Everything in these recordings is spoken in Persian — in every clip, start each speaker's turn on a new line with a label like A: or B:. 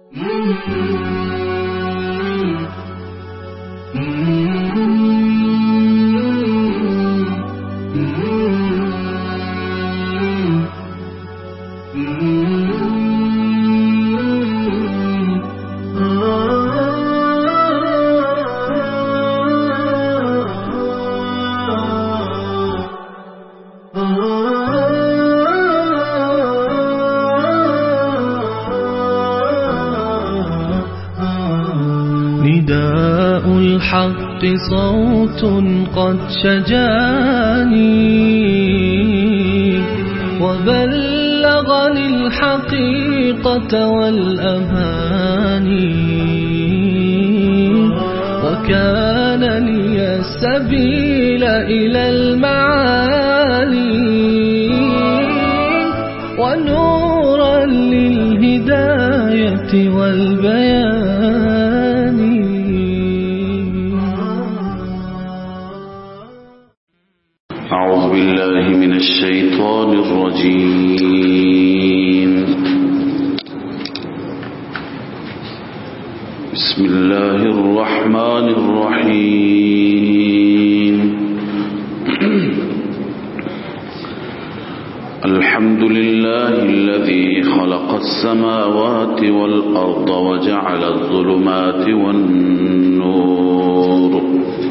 A: نداء الحق صوت قد شجاني وبلغني الحقيقة والأماني وكان لي السبيل إلى المعالي ونورا للهداية والبيان.
B: أعوذ بالله من الشيطان الرجيم. بسم الله الرحمن الرحيم. الحمد لله الذي خلق السماوات والأرض وجعل الظلمات والنور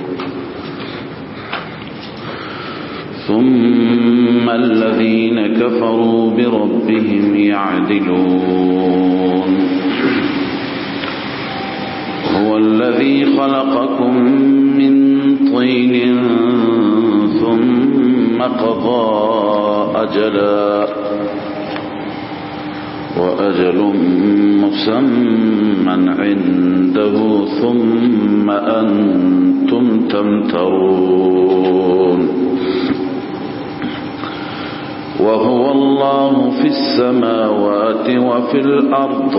B: ثم الذين كفروا بربهم يعدلون. هو الذي خلقكم من طين ثم قضى أجلا وأجل مسمى عنده ثم أنتم تمترون. وهو الله في السماوات وفي الأرض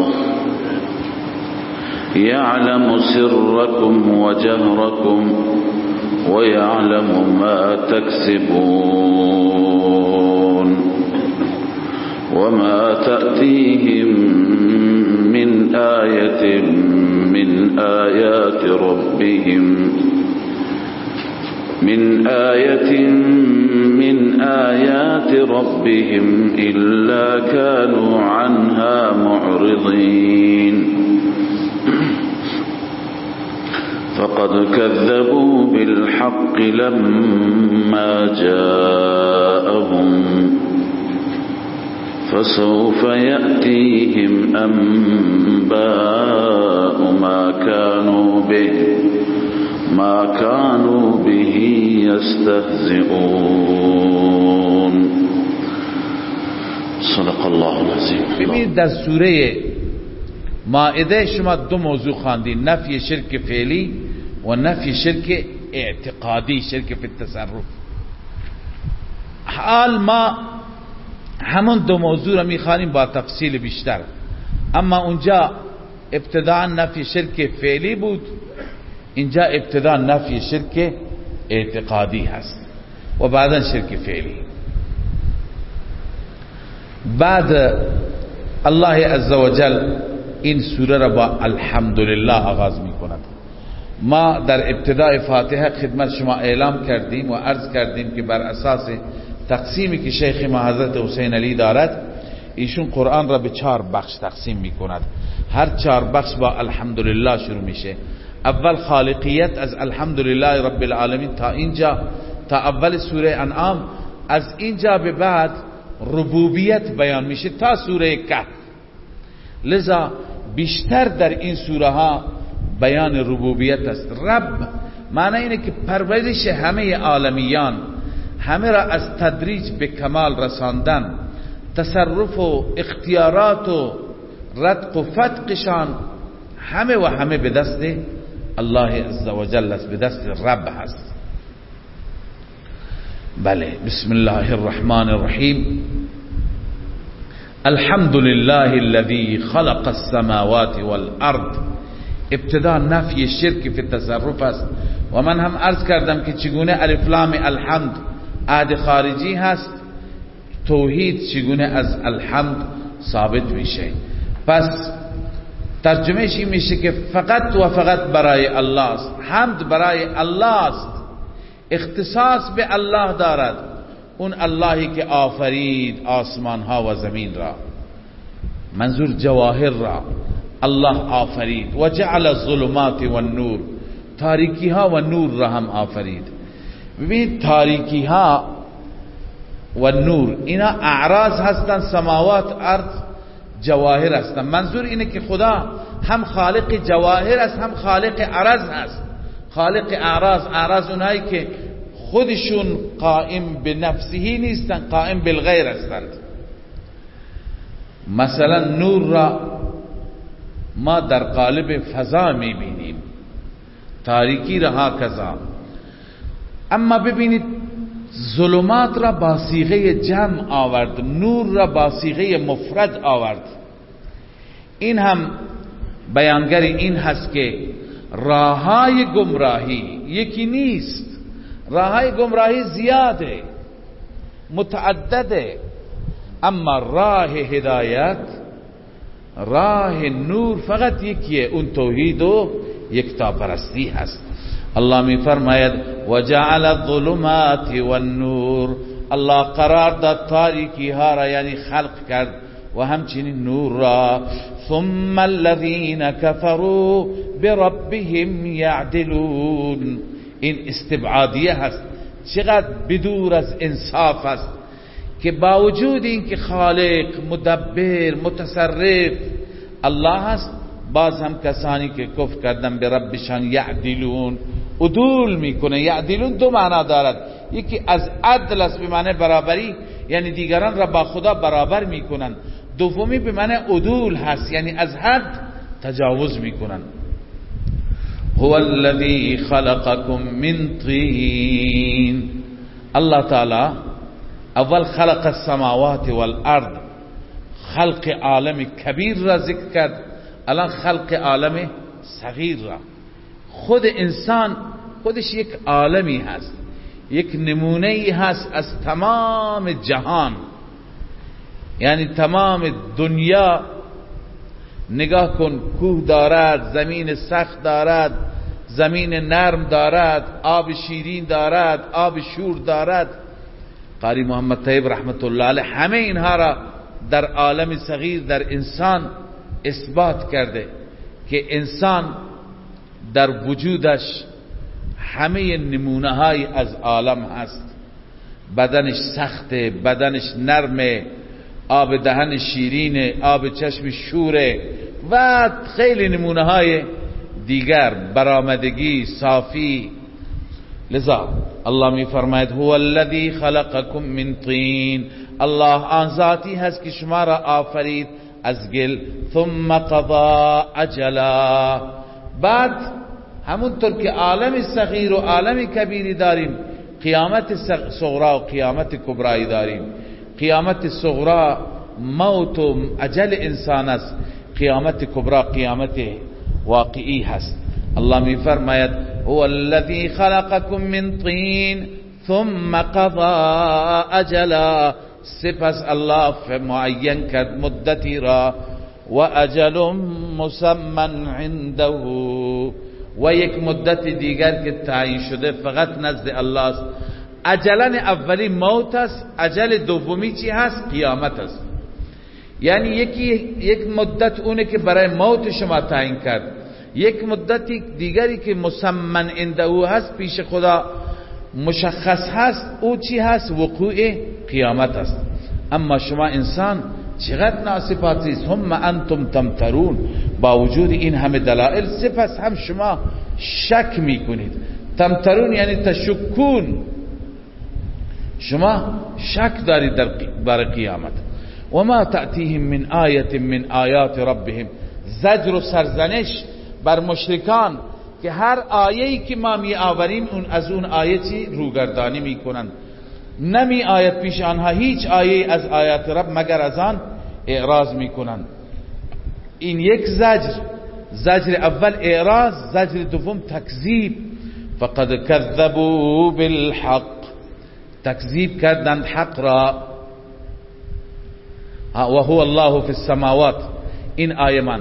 B: يعلم سركم وجهركم ويعلم ما تكسبون وما تأتيهم من آية من آيات ربهم إلا كانوا عنها معرضين. فقد كذبوا بالحق لما جاءهم فسوف يأتيهم أنباء ما كانوا به يستهزئون. صدق الله العظیم.
C: ببینید در سوره مائده شما دو موضوع خواندید، نفی شرک فعلی و نفی شرک اعتقادی، شرک فی التصرف. حال ما همون دو موضوع را میخوانیم با تفصیل بیشتر، اما اونجا ابتداء نفی شرک فعلی بود، اینجا ابتداء نفی شرک اعتقادی هست و بعدا شرک فعلی. بعد الله عزوجل این سوره را با الحمدلله آغاز می کند. ما در ابتدای فاتحه خدمت شما اعلام کردیم و عرض کردیم که بر اساس تقسیمی که شیخ ما حضرت حسین علی دارد، ایشون قرآن را به 4 بخش تقسیم می کند. هر 4 بخش با الحمدلله شروع میشه. اول خالقیت از الحمدلله رب العالمین تا اینجا، تا اول سوره انعام. از اینجا به بعد ربوبیت بیان میشه تا سوره کهف. لذا بیشتر در این سوره ها بیان ربوبیت است. رب معنی اینه که پرورش همه عالمیان، همه را از تدریج به کمال رساندن، تصرف و اختیارات و رتق و فتقشان همه و همه به دست الله عزوجل است، به دست رب هست. بله، بسم الله الرحمن الرحیم. الحمد لله الذي خلق السماوات والارض. ابتدا نفی شرک فی التصرف است و من هم عرض کردم که چگونه الف لام الحمد عهد خارجی هست، توحید چگونه از الحمد ثابت میشه. پس ترجمهش این میشه که فقط و فقط برای الله است، حمد برای الله است، اختصاص به الله دارد، اون اللهی که آفرید آسمان ها و زمین را، منظور جواهر را الله آفرید، و جعل الظلمات و النور، تاریکی ها و نور را هم آفرید. ببینید تاریکی ها و نور اینا اعراض هستند، سماوات ارض جواهر هستند. منظور اینه که خدا هم خالق جواهر است هم خالق عرض هست. خالق اعراض اونایی که خودشون قائم به نفسهی نیستن، قائم بالغیر هستند. مثلا نور را ما در قالب فضا میبینیم، تاریکی را هکذا. اما ببینید ظلمات را با صیغه جمع آورد، نور را با صیغه مفرد آورد. این هم بیانگر این هست که راههای گمراهی یکی نیست، راههای گمراهی زیاده، متعدده، اما راه هدایت، راه نور فقط یکیه، اون توحید و یکتاپرستی هست. الله می فرماید و جعل الظلمات والنور، الله قرار داد تاریکی ها را یعنی خلق کرد و همچنین نور را. ثم الذين كفروا بربهم يعدلون، این استبعادیه هست، چقدر بدور از انصاف است که با وجود این که خالق، مدبر، متصرف الله هست، باز هم کسانی که کفر کردن به ربشان یعدلون، عدول میکنه. یعدلون دو معنا دارد، یکی از عدل است به معنی برابری، یعنی دیگران را با خدا برابر میکنن. دومی به معنی عدول هست، یعنی از حد تجاوز میکنن. هو الذی خلقکم من طین، الله تعالی اول خلق السماوات والارض، خلق عالم کبیر را ذکر کرد، الان خلق عالم صغیر را. خود انسان خودش یک عالمی هست، یک نمونه هست از تمام جهان، یعنی تمام دنیا. نگاه کن، کوه دارد، زمین سخت دارد، زمین نرم دارد، آب شیرین دارد، آب شور دارد. قاری محمد طیب رحمت الله علیه همه اینها را در عالم صغیر، در انسان اثبات کرده که انسان در وجودش همه نمونه های از عالم هست. بدنش سخته، بدنش نرمه، آب دهن شیرینه، آب چشم شوره و خیلی نمونه های دیگر، برآمدگی، صافی. لذا الله می فرماید هو الذی خلقکم من طین، الله آن ذاتی هست که شما را آفرید از گل. ثم قضا اجلا، بعد همونطور که عالم صغیر و عالم کبیری داریم، قیامت صغرا و قیامت کبرایی داریم. قیامت صغرا موت و اجل انسان است، قیامت کبرا قیامت واقعی هست. الله می فرماید هو الذی خلقکم من طین ثم قضا اجلا، سپس الله معین کرد مدتی را، و اجل مسمى عنده، و یک مدت دیگر که تعیین شده فقط نزد الله است. اجلن اولی موت است، اجل دومی چی هست؟ قیامت است. یعنی یک مدت اونه که برای موت شما تعیین کرد، یک مدت دیگری که مسمى عنده هست، پیش خدا مشخص هست، او چی هست؟ وقوع قیامت است. اما شما انسان چقدر ناصفاتی است. هم انتم تمترون، با وجود این همه دلائل سپس هم شما شک میکنید. تمترون یعنی تشکون، شما شک دارید در قیامت. و ما تأتیهم من آیت من آیات ربهم، زجر و سرزنش بر مشرکان که هر آیه‌ای که ما می آوریم اون از اون آیتی روگردانی میکنن، نمی آید پیش آنها هیچ آیه از آیات رب مگر از آن اعراض میکنن. این یک زجر اول اعراض، زجر دوم تکذیب. فقد کذبوا بالحق، تکذیب کردند حق را. و هو الله فی السماوات، این آیه من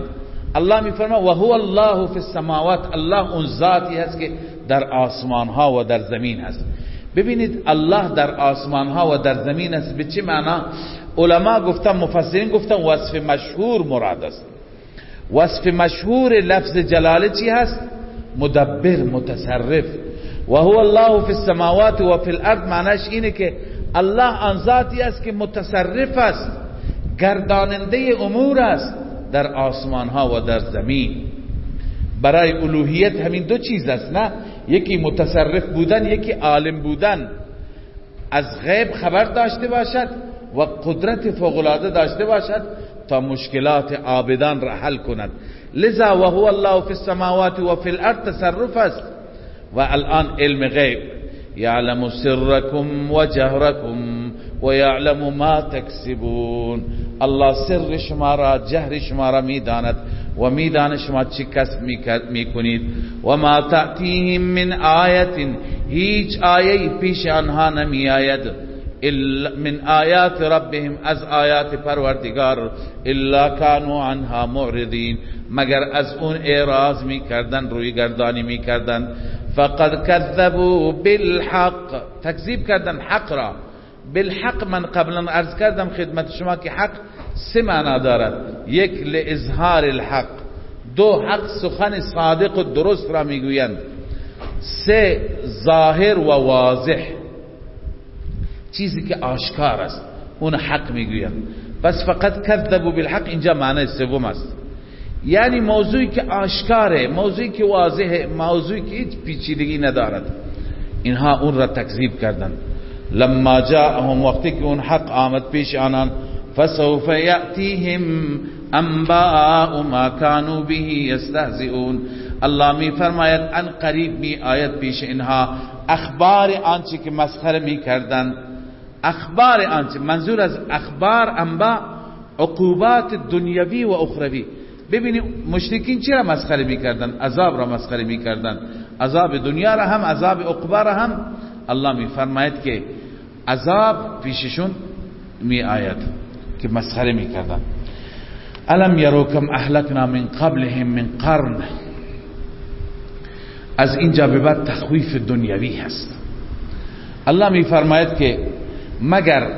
C: الله میفرماید و هو الله فی السماوات، الله اون ذاتی هست که در آسمان ها و در زمین هست. ببینید الله در آسمان ها و در زمین است به چه معنا؟ علما گفتن، مفسرین گفتن وصف مشهور مراد است. وصف مشهور لفظ جلاله چی هست؟ مدبر، متصرف. و هو الله فی السماوات و فی الارض معناش اینه که الله آن ذاتی است که متصرف است، گرداننده امور است در آسمان ها و در زمین. برای الوهیت همین دو چیز است، نه؟ یکی متصرف بودن، یکی عالم بودن، از غیب خبر داشته باشد و قدرت فوق‌العاده داشته باشد تا مشکلات عابدان را حل کند. لذا و هو الله فی السماوات و فی الارض تصرف است. و الان علم غیب، یعلم سرکم و جهرکم و یعلم ما تکسبون. الله سر شما را، جهر شما را میداند و میداند شما چی کسب میکنید. و ما تأتیهم من آیت، هیچ آیه پیش آنها نمی آید، من آیات ربهم، از آیات پروردگار، الا کانوا عنها معرضین، مگر از اون اعراض میکردن، روی گردانی میکردن. فقد کذبوا بالحق، تکذیب کردن حق را. بالحق من قبلا عرض کردم خدمت شما که حق سه معنا دارد. یک لاظهار الحق، دو حق سخن صادق و درست را میگویند، سه ظاهر و واضح، چیزی که آشکار است اون حق میگویند. پس فقط کذبوا بالحق اینجا معنی سوم است، یعنی موضوعی که آشکاره، موضوعی که واضحه، موضوعی که هیچ پیچیدگی ندارد، اینها اون را تکذیب کردند. لما جاءهم، وقتی که اون حق آمد پیش آنان، فسوف یأتیهم انباء ما كانوا به یستهزئون، الله می فرماید ان قریب می آید پیش اینها اخبار آنچه که مسخره می کردند. اخبار آنچه، منظور از اخبار انباء عقوبات دنیوی و اخروی. ببینید مشرکین چرا مسخره میکردن؟ عذاب را مسخره میکردن، عذاب دنیا را هم، عذاب عقبی را هم. الله میفرماید که عذاب پیششون می آید که مسخره میکردن. الم یرو کم اهلکنا من قبلهم من قرن، از اینجا به بعد تخویف دنیوی هست. الله میفرماید که مگر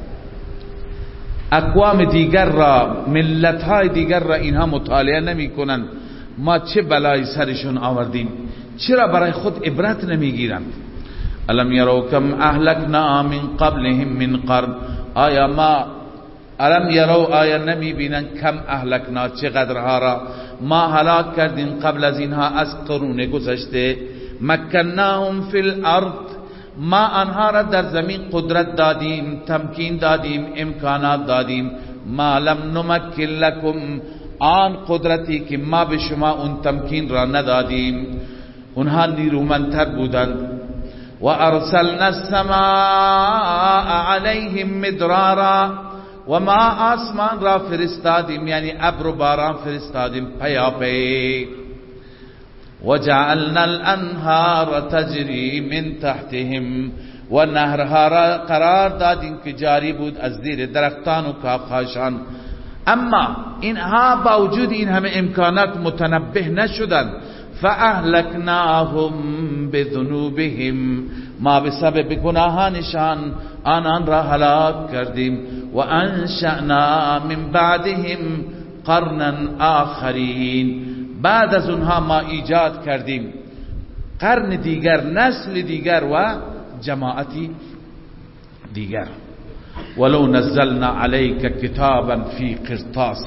C: اقوام دیگر را، ملت‌های دیگر را اینها مطالعه نمی کنند ما چه بلای سرشون آوردیم؟ چرا برای خود عبرت نمیگیرند؟ الم یرو کم اهلکنا من قبلهم من قرن، آیا ما، الم یرو آیا نمی بینند کم اهلکنا چقدرها را ما هلاک کردیم قبل از اینها از قرون گذشته. مکناهم فی الارض، ما آنها را در زمین قدرت دادیم، تمکین دادیم، امکانات دادیم. ما لم نمکن لکم، آن قدرتی که ما به شما اون تمکین را ندادیم. اونها نیرومندتر بودند. و ارسلنا السماء علیهم مدرارا، و ما آسمان را فرستادیم، یعنی ابر و باران فرستادیم پیاپی. وجعلنا الانهار تجری من تحتهم، و نهرها را قرار دادیم که جاری بود از زیر درختان و کاخاشان. اما اینها باوجود این همه امکانات متنبه نشدند. فاهلکناهم بذنوبهم، ما به سبب گناهانشان آنان را هلاک کردیم. و انشأنا من بعدهم قرنا آخرین، بعد از اونها ما ایجاد کردیم قرن دیگر، نسل دیگر و جماعتی دیگر. ولو نزلنا علیک کتابا فی قرطاس.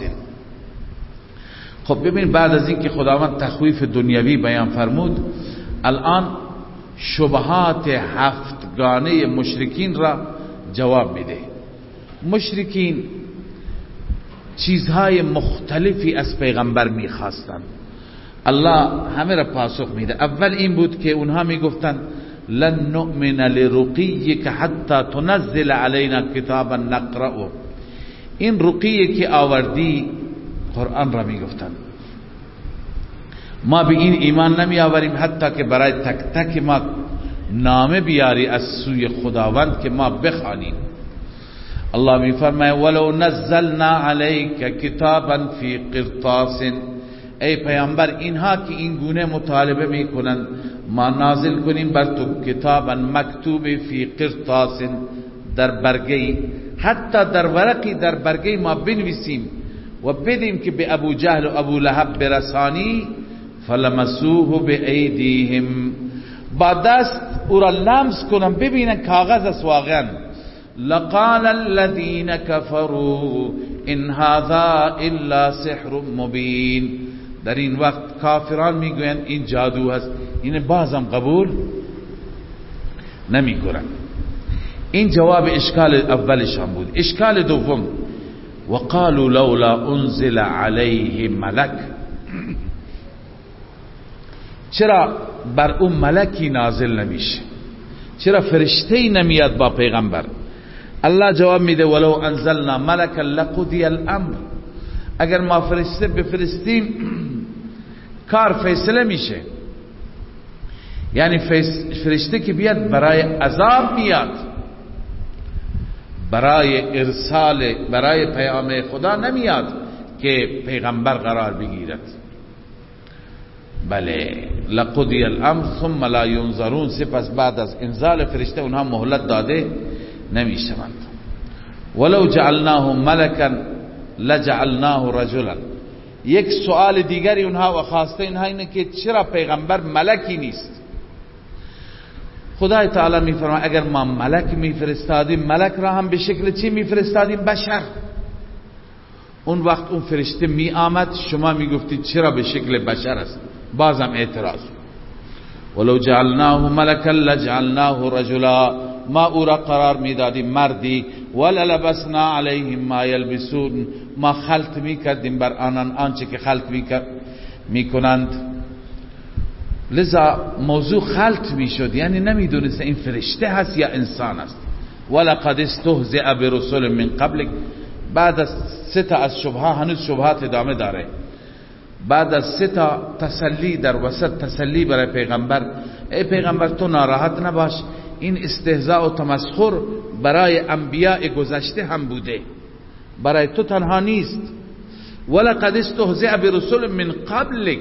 C: خب ببین، بعد از این که خداوند تخویف دنیوی بیان فرمود، الان شبهات هفتگانه مشرکین را جواب میده. مشرکین چیزهای مختلفی از پیغمبر میخواستند، الله همه را پاسخ میده. اول این بود که اونها میگفتند لن نؤمن لرقیک حتی تنزل علینا کتابا نقرأه. این رقیه که آوردی قرآن را میگفتند، ما به این ایمان نمی آوریم حتی که برای تک تک ما نامه بیاری از سوی خداوند که ما بخوانیم. الله می فرماید ولو نزلنا علیک کتابا فی قرطاس، ای پیامبر اینها که این گونه مطالبه میکنند ما نازل کنیم بر تو کتابا مکتوب فی قرطاس، در برگی، حتی در ورقی در برگی ما بنویسیم و بدیم که به ابو جهل و ابو لهب برسانی، فلمسوه بایدیهم، با دست او را لمس کنن ببینن کاغذ است واقعا. لقال الذين كفروا ان هذا الا سحر مبین، در این وقت کافران میگویند این جادو هست، این بازم قبول نمی کنن. این جواب اشکال اولشان بود. اشکال دوم، وقالوا لولا انزل علیه ملک، چرا بر اون ملکی نازل نمیشه، چرا فرشته‌ای نمیاد با پیغمبر؟ الله جواب میده ولو انزلنا ملکا لقضی الامر، اگر ما فرشته بفرستیم کار فیصله میشه. یعنی فرشته که بیاد برای عذاب میاد، برای ارسال، برای پیام خدا نمیاد که پیغمبر قرار بگیرد. بله لقضی الامر ثم لا ينظرون، سپس بعد از انزال فرشته اونها مهلت داده نمیشوند. ولو جعلناه ملکا لجعلناه رجلا، یک سوال دیگری اونها و خواسته اینها اینه که چرا پیغمبر ملکی نیست؟ خدای تعالی میفرماید اگر ما ملک میفرستادیم، ملک را هم به شکل چی میفرستادیم؟ بشر. اون وقت اون فرشته می آمد، شما میگفتید چرا به شکل بشر است؟ بازم اعتراض. ولو جعلناه ملکا لجعلناه رجلا، ما او را قرار میدادیم مردی، وللبسنا علیهم ما یلبسون، ما خلط میکردیم بر آنان آنچه که خلط میکنند. لذا موضوع خلط میشد، یعنی نمیدونست این فرشته هست یا انسان است. ولقد استهزئ برسل من قبلک، بعد از 3 تا از شبهه، هنوز شبهات ادامه داره، بعد از 3 تا تسلی در وسط، تسلی برای پیغمبر. ای پیغمبر تو ناراحت نباش، این استهزاء و تمسخر برای انبیاء گذشته هم بوده، برای تو تنها نیست. ولقد استهزئ برسل من قبلک،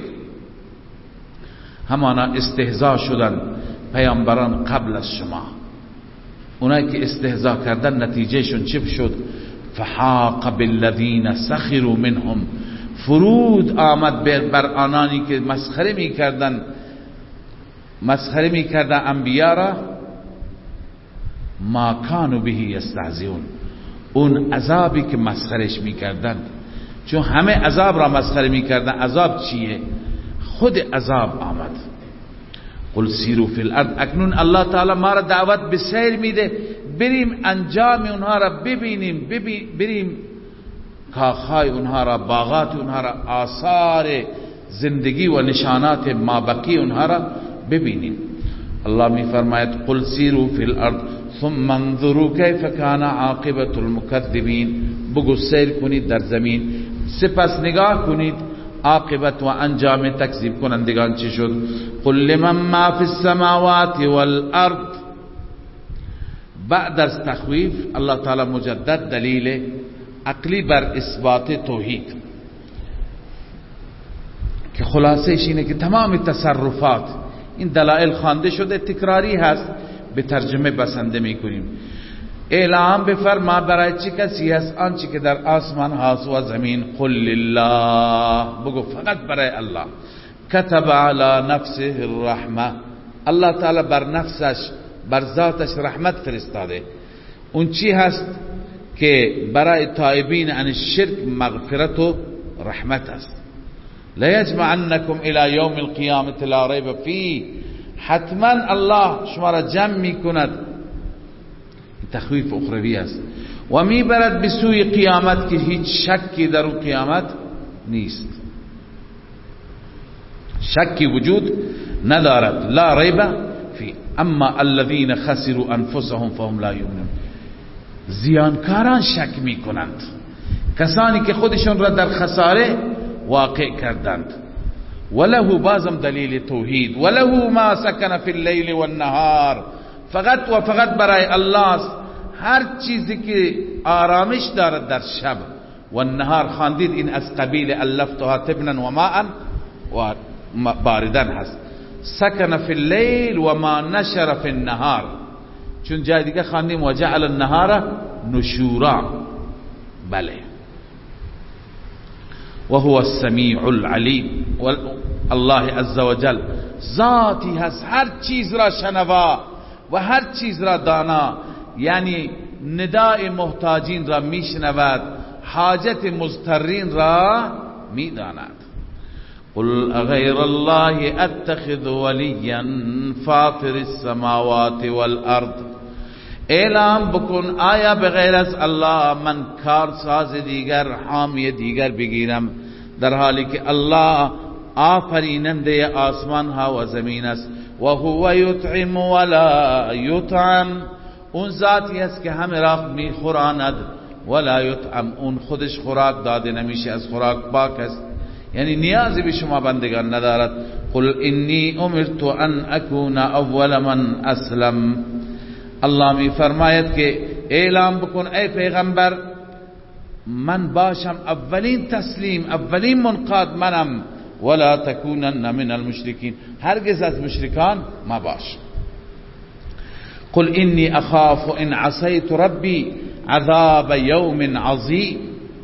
C: همانا استهزاء شدن پیامبران قبل از شما. اونایی که استهزاء کردن نتیجهشون چی شد؟ فحاق بالذین سخروا منهم، فرود آمد بر آنانی که مسخره میکردن انبیا را، ما کانوا به یستهزئون، اون عذابی که مسخرش میکردن، چون همه عذاب را مسخره میکردن. عذاب چیه؟ خود عذاب آمد. قل سیروا فی الارض، اکنون الله تعالی ما را دعوت به سیر میده، بریم انجام اونها را ببینیم، بریم کاخهای اونها را، باغات اونها را، آثار زندگی و نشانات مابقی اونها را ببینیم. الله می فرماید قل سیروا فی الارض ثم انظروا کیف کان عاقبة المکذبین، بگو سیر کنید در زمین، سپس نگاه کنید عاقبت و انجام تکذیب کنندگان چی شد. قل لمن ما فی السماوات والارض، بعد از تخویف الله تعالی مجدد دلیل عقلی بر اثبات توحید که خلاصهش اینه که تمام تصرفات، این دلائل خوانده شده، تکراری هست، به ترجمه بسنده میکنیم. اعلام بفرما برای چه کسی هست آنچه که در آسمان هاست و زمین. قل لله، بگو فقط برای الله. کتب علی نفسه الرحمه، الله تعالی بر نفسش، بر ذاتش رحمت فرستاده. اون چی هست که برای تائبین عن الشرک مغفرت و رحمت است. لیجمعنکم الی یوم القیامة لا ریب فیه، حتما الله شما را جمع میکند. تخویف اخروی است و میبرد به سوی قیامت که هیچ شکی در اون قیامت نیست، شکی وجود ندارد. لا ریب فی. اما الذین خسروا انفسهم فهم لا یؤمنون، زیانکاران شک میکنند، کسانی که خودشون را در خساره واقع کردند. وله، بازم دلیل توحید، وله ما سکن فی اللیل والنهار، فقط و فقط برای الله است هر چیزی که آرامش دارد در شب و نهار. خواندید این از قبیل الفتها تبنا و ماء و باردن هست. سکن فی اللیل و ما نشر فی النهار، چون جای دیگه خواندیم و جعل النهار نشورا. بله. و هو السمیع العلیم. الله عز وجل ذاتی هست هر چیز را شنوا و هر چیز را دانا، یعنی ندای محتاجین را میشنود، حاجت مضطرین را میداند. قل اغیر الله اتخذ ولیا فاطر السماوات والارض، اعلام بکن آیا بغیر از الله من کارساز دیگر، حامی دیگر بگیرم، در حالی که الله آفریننده آسمان ها و زمین است. و هو یطعم ولا یطعم، اون ذاتی است که همه را میخوراند، ولا یطعم، اون خودش خوراک داده نمیشه، از خوراک پاک است، یعنی نیازی به شما بندگان ندارد. قل انی امرت ان اکون اول من اسلم، الله می فرماید که اعلام بکن ای پیغمبر من باشم اولین تسلیم، اولین منقاد منم. ولا تکونن من المشرکین، هرگز از مشرکان مباش. قل انی اخاف ان عصیت ربی عذاب یوم عظیم،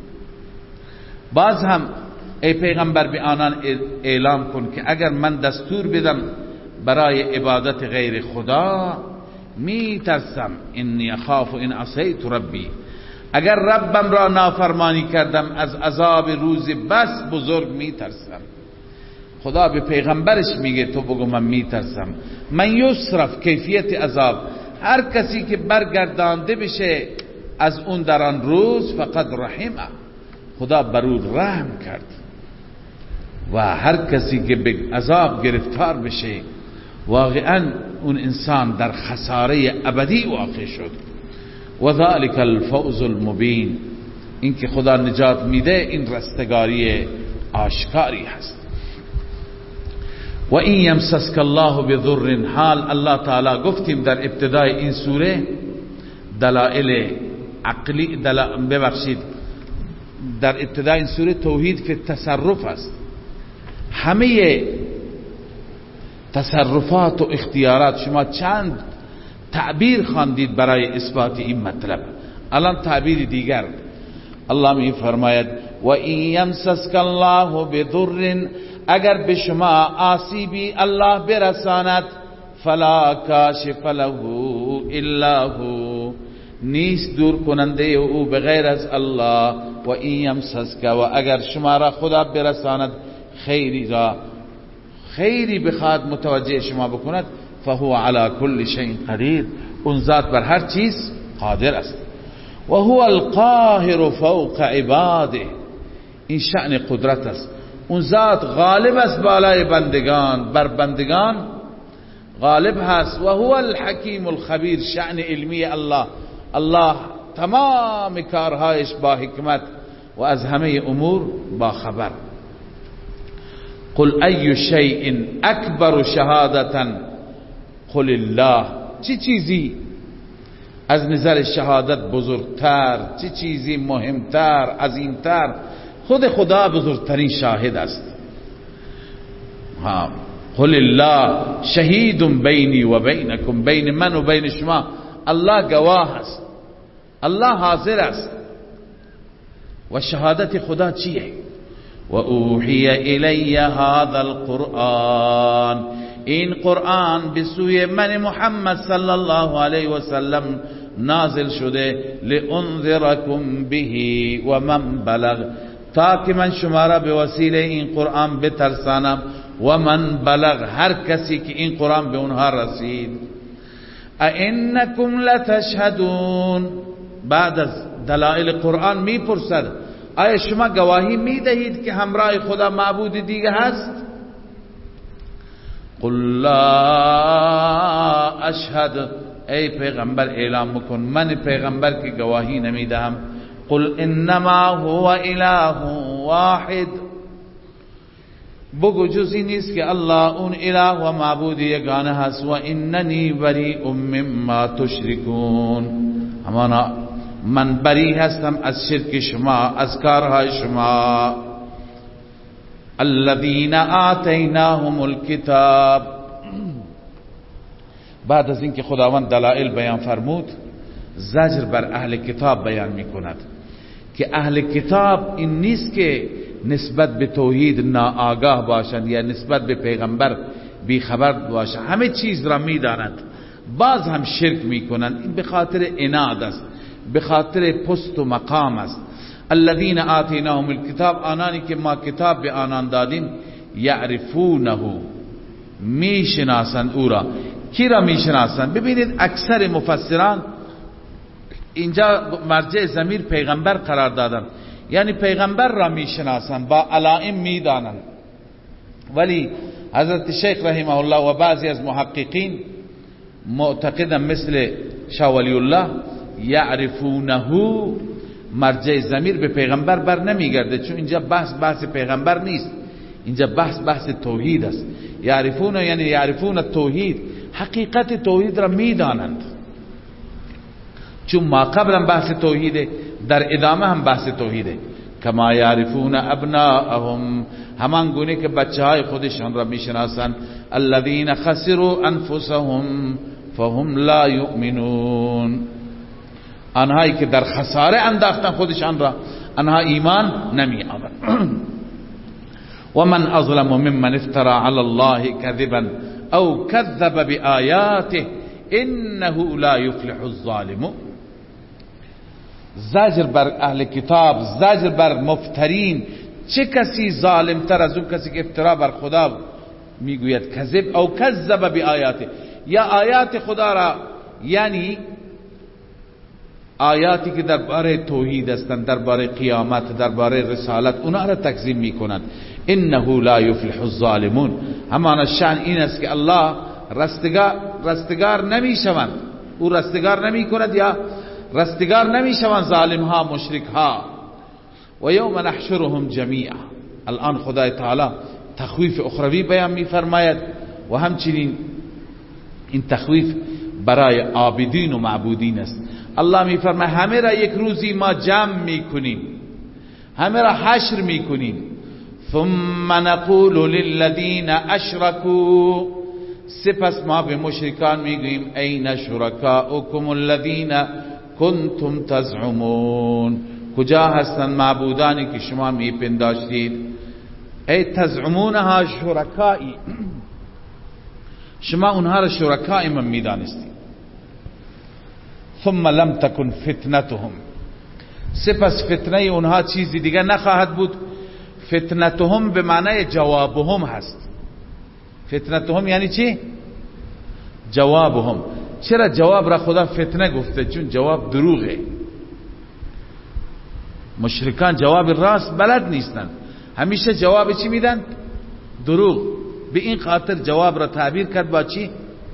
C: باز هم ای پیغمبر به آنان اعلام کن که اگر من دستور بدم برای عبادت غیر خدا می ترسم، انی اخاف ان عصیت ربی، اگر ربم را نافرمانی کردم از عذاب روز بس بزرگ می ترسم. خدا به پیغمبرش میگه تو بگو من می ترسم. من یصرف، کیفیت عذاب، هر کسی که برگردانده بشه از اون در آن روز فقد رحمه، خدا بر او رحم کرد. و هر کسی که به عذاب گرفتار بشه واقعا اون انسان در خساره ابدی واقع شد. و ذلک الفوز المبین، این که خدا نجات میده این رستگاری آشکاری هست. و این یمسسک الله بضر، حال الله تعالی گفتیم در ابتدای این سوره دلائل عقلی، ببخشید در ابتدای این سوره توحید فی التصرف است. همه تصرفات و اختیارات، شما چند تعبیر خواندید برای اثبات این مطلب، الان تعبیر دیگر. الله می فرماید و این یمسسک الله بضر، اگر به شما آسیبی الله برساند، فلا کاشف له الا هو، نیست دور کننده او بغیر از الله. و این یمسسک، و اگر شما را خدا برساند خیری بخواد متوجه شما بکند، فهو علی کل شیء قدیر، اون ذات بر هر چیز قادر است. و هو القاهر فوق عباده، این شأن قدرت است. اون ذات غالب است بالای بندگان، بر بندگان غالب هست. و هو الحکیم الخبیر، شأن علمی الله، الله تمام کارهایش با حکمت و از همه امور با خبر. قل ای شیء اکبر شهادتا قل الله، چه چیزی از نظر شهادت بزرگتر، چه چیزی مهمتر، عظیمتر؟ خود خدا بزرگترین شاهد است. قل الله شهید بینی و بینکم، بین من و بین شما الله گواه است، الله حاضر است. و شهادت خدا چیه؟ و اوحی الی هذا القرآن، این قرآن به سوی من محمد صلی الله علیه و سلم نازل شده، لانذرکم به و من بلغ، تا که من شما را به وسیله این قرآن بترسانم، و من بلغ، هر کسی که این قرآن به اونها رسید. اینکم لتشهدون، بعد از دلائل قرآن میپرسد آیا شما گواهی میدهید که همراه خدا معبود دیگه هست؟ قل لا اشهد، ای پیغمبر اعلام بکن من پیغمبر که گواهی نمیدهم. قل انما هو اله واحد، بگو جزی نیست که الله اون اله و معبود یگانه هست. و اننی بریء مما تشرکون، همانا من بری هستم از شرک شما، از کارهای شما. الذین آتیناهم الکتاب. بعد از اینکه خداوند دلائل بیان فرمود، زجر بر اهل کتاب بیان میکند که اهل کتاب این نیست که نسبت به توحید ناآگاه باشند یا نسبت به پیغمبر بیخبر باشند، همه چیز را میدانند، باز هم شرک میکنند. این به خاطر عناد است، به خاطر پست و مقام است. الذین آتیناهم الکتاب، آنانی که ما کتاب به آنان دادیم، یعرفونه، میشناسند او را. کی را میشناسند؟ ببینید اکثر مفسران اینجا مرجع ضمیر پیغمبر قرار دادن، یعنی پیغمبر را میشناسند، با علائم میدانند. ولی حضرت شیخ رحمه الله و بعضی از محققین معتقدن مثل شاه ولی الله یعرفونه، مرجع ضمیر به پیغمبر بر نمیگرده، چون اینجا بحث پیغمبر نیست، اینجا بحث توحید است. یعرفونه یعنی یعرفون التوحید، حقیقت توحید را میدانند، چون ما قبلا بحث توحیده، در ادامه هم بحث توحیده. کما یعرفون ابناءهم، همان گونه که بچه های خودشان را میشناسند. الذین خسروا انفسهم فهم لا یؤمنون، آنهایی که در خساره انداختن خودشان را، آنها ایمان نمی آورند. و من اظلم ممن افترى علی الله کذبا او کذب بآیاته انه لا یفلح الظالمون. زجر بر اهل کتاب، زجر بر مفترین. چه کسی ظالم تر از اون کسی که افترا بر خدا میگوید کذب او کذب بآیاته، یا آیات خدا را، یعنی آیاتی که درباره توحید هستند، درباره قیامت، درباره رسالت، اونا را تکذیب میکنند. انه لا یفلح الظالمون، همان شأن این است که الله رستگار نمیشوند، او رستگار نمیکند یا رستگار نمیشوند ظالم ها، مشرک ها. و یوم نحشرهم جمیعا، الان خدای تعالی تخویف اخروی بیان میفرماید و همچنین این تخویف برای عابدین و معبودین است. الله میفرماید همه را یک روزی ما جمع میکنیم، همه را حشر میکنیم. ثم نقول للذین اشرکوا، سپس ما به مشرکان میگوییم این شرکاؤکم الذین کنتم تزعمون، کجا هستند معبودانی که شما میپنداشتید؟ ای تزعمونها شرکایی، شما اونها را شرکای من میدانستید. ثم لم تکن فتنتهم، سپس فتنه اونها چیزی دیگه نخواهد بود. فتنتهم به معنی جوابهم هست. فتنتهم یعنی چی؟ جوابهم. چرا جواب را خدا فتنه گفته؟ چون جواب دروغه. مشرکان جواب راست بلد نیستن، همیشه جواب چی میدن؟ دروغ. به این خاطر جواب را تعبیر کرد با چی؟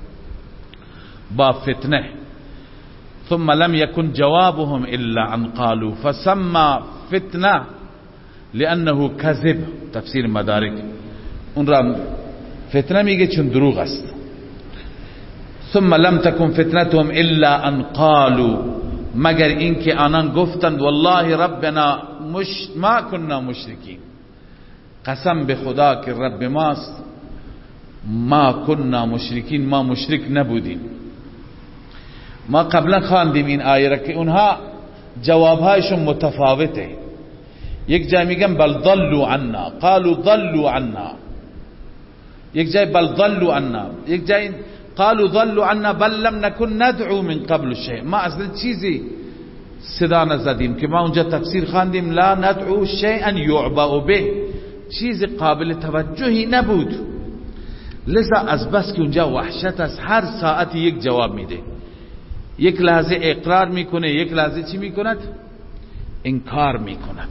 C: با فتنه. ثم لم يكن جوابهم الا ان قالوا فسمى فتنه لانه كذب. تفسیر مدارک اون را فتنه میگه چون دروغ است. ثم لم تكن فتنتهم الا ان قالوا، مگر اینکه آنان گفتند والله ربنا ما كنا مشرکین، قسم به خدا که رب ماست، ما كنا مشرکین، ما مشرک نبودیم. ما قبلا خواندیم این آیه را که اونها جوابهایشون متفاوته. یک جای میگن بل ضلوا عنا، قالوا ضلوا عنا، یک جای بل ضلوا عنا، یک جای قالوا ضلوا عنا بل لم نكن ندعو من قبل شيء، ما اصلا چیزی صدا نزدیم که ما اونجا تفسیر خواندیم لا ندعو شيئا يعبأ به، چیز قابل توجهی نبود. لذا از بس که اونجا وحشت است، هر ساعت یک جواب میده، یک لحظه اقرار میکنه، یک لحظه چی میکند؟ انکار میکند.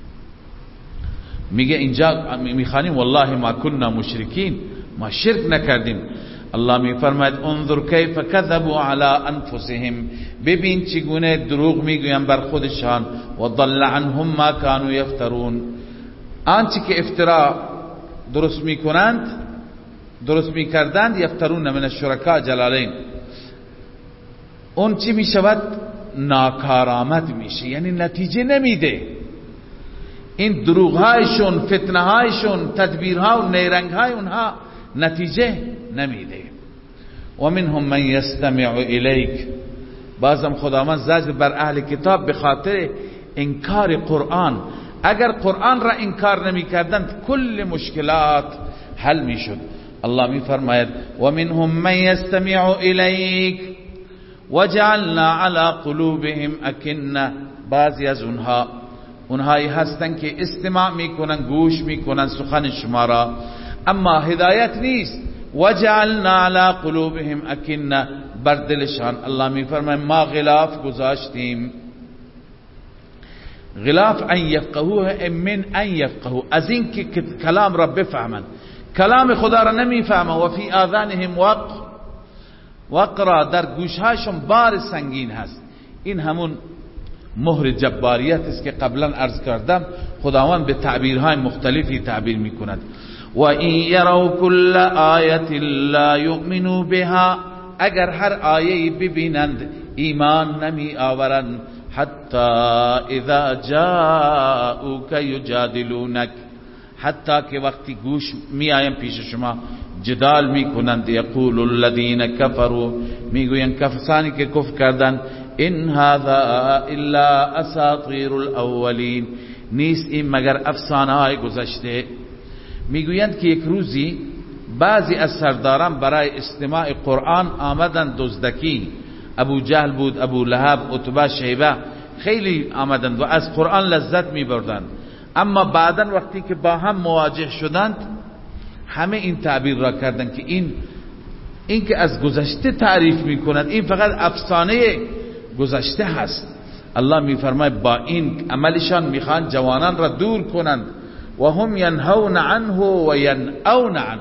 C: میگه اینجا میخوانیم والله ما كنا مشرکین، ما شرک نکردیم. الله میفرماید انظر کیف کذبوا علی انفسهم، ببین چگونه دروغ میگویند بر خودشان. و ضل عنهم ما كانوا یفترون، آنچه که افترا درست میکنند، درست میکردند، یفترون من الشرکاء جلالین، اون چی میشود؟ ناکارآمد میشه، یعنی نتیجه نمیده. این دروغهایشون، فتنهایشون، تدبیرها و نیرنگهای اونها نتیجه نمیده. و منهم من یستمع الیک، بازم خداوند زجر بر اهل کتاب به خاطر انکار قرآن. اگر قرآن را انکار نمی کردند کل مشکلات حل می شد. الله می فرماید و منهم من یستمع الیک وجعلنا على قلوبهم اکنه، بعضی از اونهایی هستن که استماع میکنن، گوش میکنن سخن شما را، اما هدایت نیست. وجعلنا على قلوبهم اکنه، بر دلشان الله میفرماید ما غلاف گذاشتیم. غلاف ان یفقهوه من ان یفقهو، از این که کلام را بفهمن، کلام خدا را نمیفهمن. و فی آذانهم وقرا، در گوشهاشون بار سنگین هست. این همون مهر جباریت است که قبلا عرض کردم. خداوند به تعبیرهای مختلفی تعبیر میکند. و این یروا کل آیت لا یؤمنوا بها، اگر هر آیه‌ای ببینند ایمان نمی آورند. حتی اذا جاءوک یجادلونک، حتی که وقتی گوش می آیم پیش شما جدال می کنند. یقول الذین کفروا، میگویند کسانی که کفر کردند این هذا الا اساطیر الاولین، نیست این مگر افسانه های گذشته. میگویند که یک روزی بعضی از سرداران برای استماع قرآن آمدند دزدکی. ابو جهل بود، ابو لهب، عتبه، شیبه، خیلی آمدند و از قرآن لذت می بردند. اما بعدا وقتی که با هم مواجه شدند همه این تعبیر را کردند که این که از گذشته تعریف می کنند این فقط افسانه گذشته هست. الله می فرماید با این عملشان میخوان جوانان را دور کنند. و هم ینهون عنه و ینأون عنه.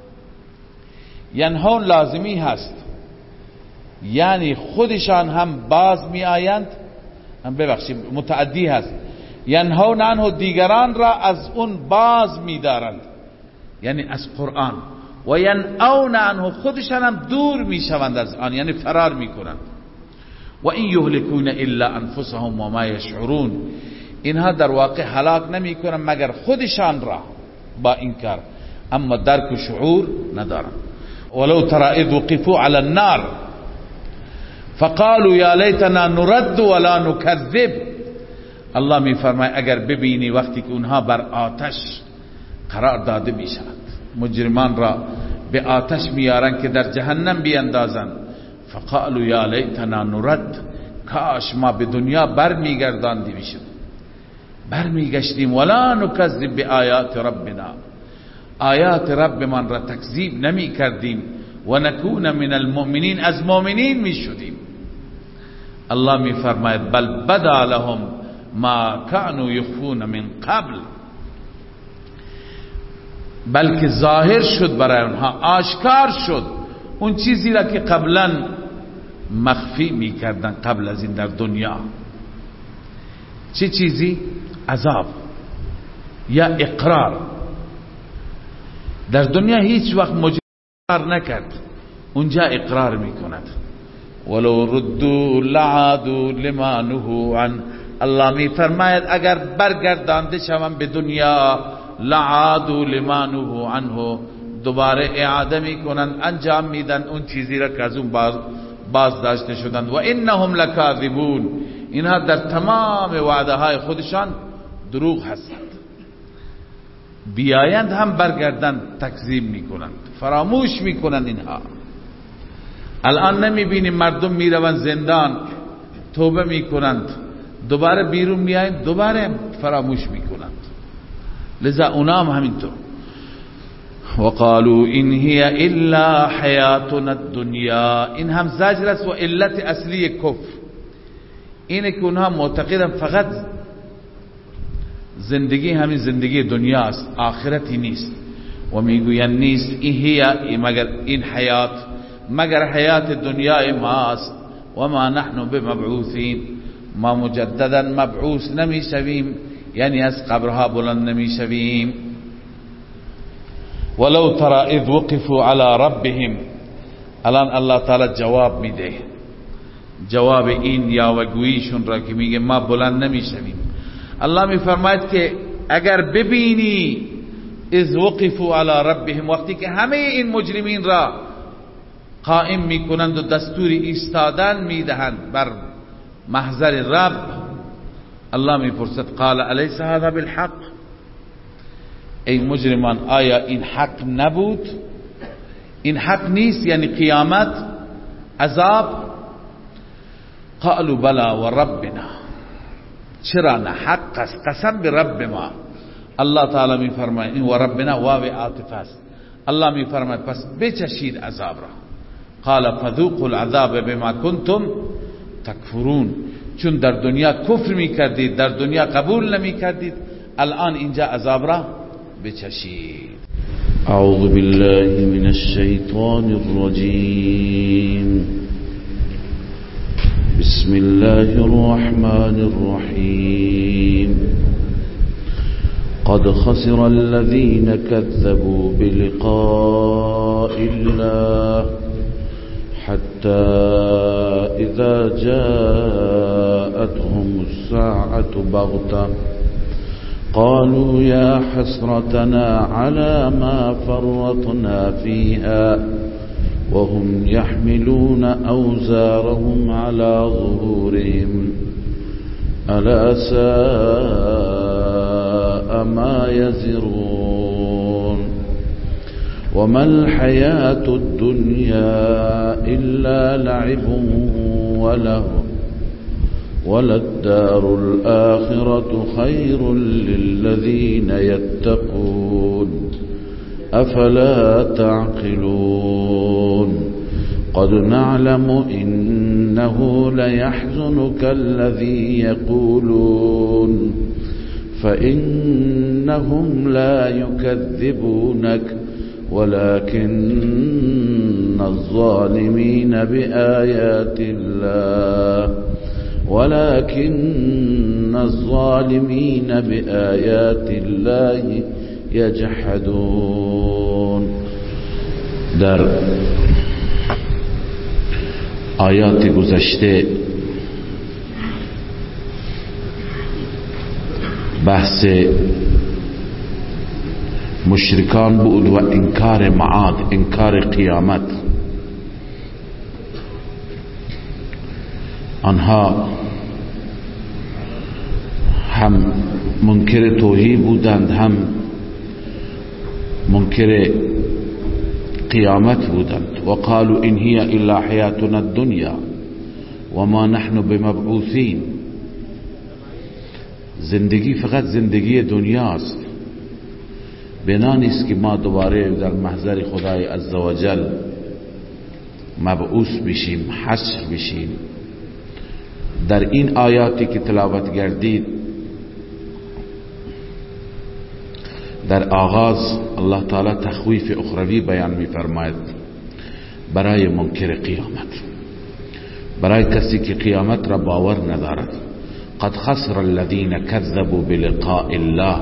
C: ینهون لازمی هست، یعنی خودشان هم باز می آیند، هم ببخشید متعدی هست. ینهون عنه، دیگران را از اون باز می دارند، یعنی از قرآن. و ینأون عنه، خودشان هم دور می شوند از آن، یعنی فرار می کنند. و این یهلکون الا انفسهم و ما یشعرون، اینها در واقع هلاک نمی کنند مگر خودشان را با این کار، اما درک و شعور ندارند. ولو ترى اذ وقفوا على النار فقالوا یا لیتنا نرد ولا نکذب. الله می فرماید اگر ببینی وقتی که اونها بر آتش قرار داده می شود، مجرمان را به آتش میارن که در جهنم بیندازن. فقالوا یا لیتنا نرد، کاش ما به دنیا برمیگرداندی میشد، برمیگشتیم. ولا نکذب بآیات ربنا، آیات رب من را تکذیب نمی کردیم. و نکون من المؤمنین، از مؤمنین می شدیم. الله می فرماید بل بدا لهم ما كانوا یخفون من قبل، بلکه ظاهر شد برای اونها، آشکار شد اون چیزی را که قبلا مخفی می کردن قبل از این در دنیا. چه چیزی؟ عذاب یا اقرار. در دنیا هیچ وقت مجرم نکرد، اونجا اقرار میکند. ولو ردوا لعادوا لما نهوا عن، الله می فرماید اگر برگردانده شوند به دنیا، لعادوا لما نهوا عنه، دوباره اعاده میکنند، انجام میدن اون چیزی را که از اون باز داشته شدند. و انهم لکاذبون، اینها در تمام وعده های خودشان دروغ هستند. بیایند هم برگردند تکذیب میکنند، فراموش میکنند. اینها الان نمیبینیم مردم میروند زندان، توبه میکنند، دوباره بیرون میایند، دوباره فراموش میکنند. لذا اونام همینطور. وقالوا ان هي الا حیاتنا الدنیا، این هم زجر است و علت اصلی کفر اینه که اونها معتقدن فقط زندگی همین زندگی دنیاست، آخرتی نیست. و میگوین نیست مگر این حیات، مگر حیات دنیای ماست. و ما نحن بمبعوثین، ما مجددا مبعوث نمی شویم، یعنی از قبرها بلند نمی شویم. ولو ترى اذ وقفوا على ربهم، الان الله تعالی جواب میده، جواب این یاوه‌گوییشون را که میگه ما بلند نمی شویم. الله می فرماید که اگر ببینی اذ وقفوا علی ربهم، وقتی که همه این مجرمین را قائم میکنند و دستور ایستادن میدهند بر محضر رب، الله میپرسد قال الیس هذا بالحق، ای مجرمان آیا این حق نبود؟ این حق نیست، یعنی قیامت، عذاب؟ قالوا بلا و ربنا، چرا نه، حق است، قسم به رب ما. الله تعالی می فرماید این و ربنا واو عاطفه است، الله می فرماید پس بچشید عذاب را. قال فذوقوا العذاب بما کنتم تکفرون، چون در دنیا کفر می کردید، در دنیا قبول نمی کردید، الان اینجا عذاب را بچشید.
B: اعوذ بالله من الشیطان الرجیم، بسم الله الرحمن الرحیم. قد خسر الذين كذبوا بلقاء الله حتى إذا جاءتهم الساعة بغتة قالوا يا حسرتنا على ما فرطنا فيها وهم يحملون أوزارهم على ظهورهم ألا ساء ما يزرون وما الحياة الدنيا إلا لعب ولهو وللدار الآخرة خير للذين يتقون أفلا تعقلون قد نعلم إنه ليحزنك الذي يقولون فإنهم لا يكذبونك ولكن الظالمين بآيات الله يجحدون. در آیات گذشته بحث مشرکان بود و انکار معاد، انکار قیامت. آنها هم منکر توحید بودند، هم منکر قیامت بودند. و قالوا ان هي الا حیاتنا الدنیا و ما نحن بمبعوثین، زندگی فقط زندگی دنیاست، بنا نیست که ما دوباره در محضر خدای عزوجل مبعوث بشیم، حشر بشیم. در این آیاتی که تلاوت گردید در آغاز الله تعالی تخویف اخروی بیان می فرماید برای منکر قیامت، برای کسی که قیامت را باور ندارد. قد خسر الذين كذبوا بلقاء الله،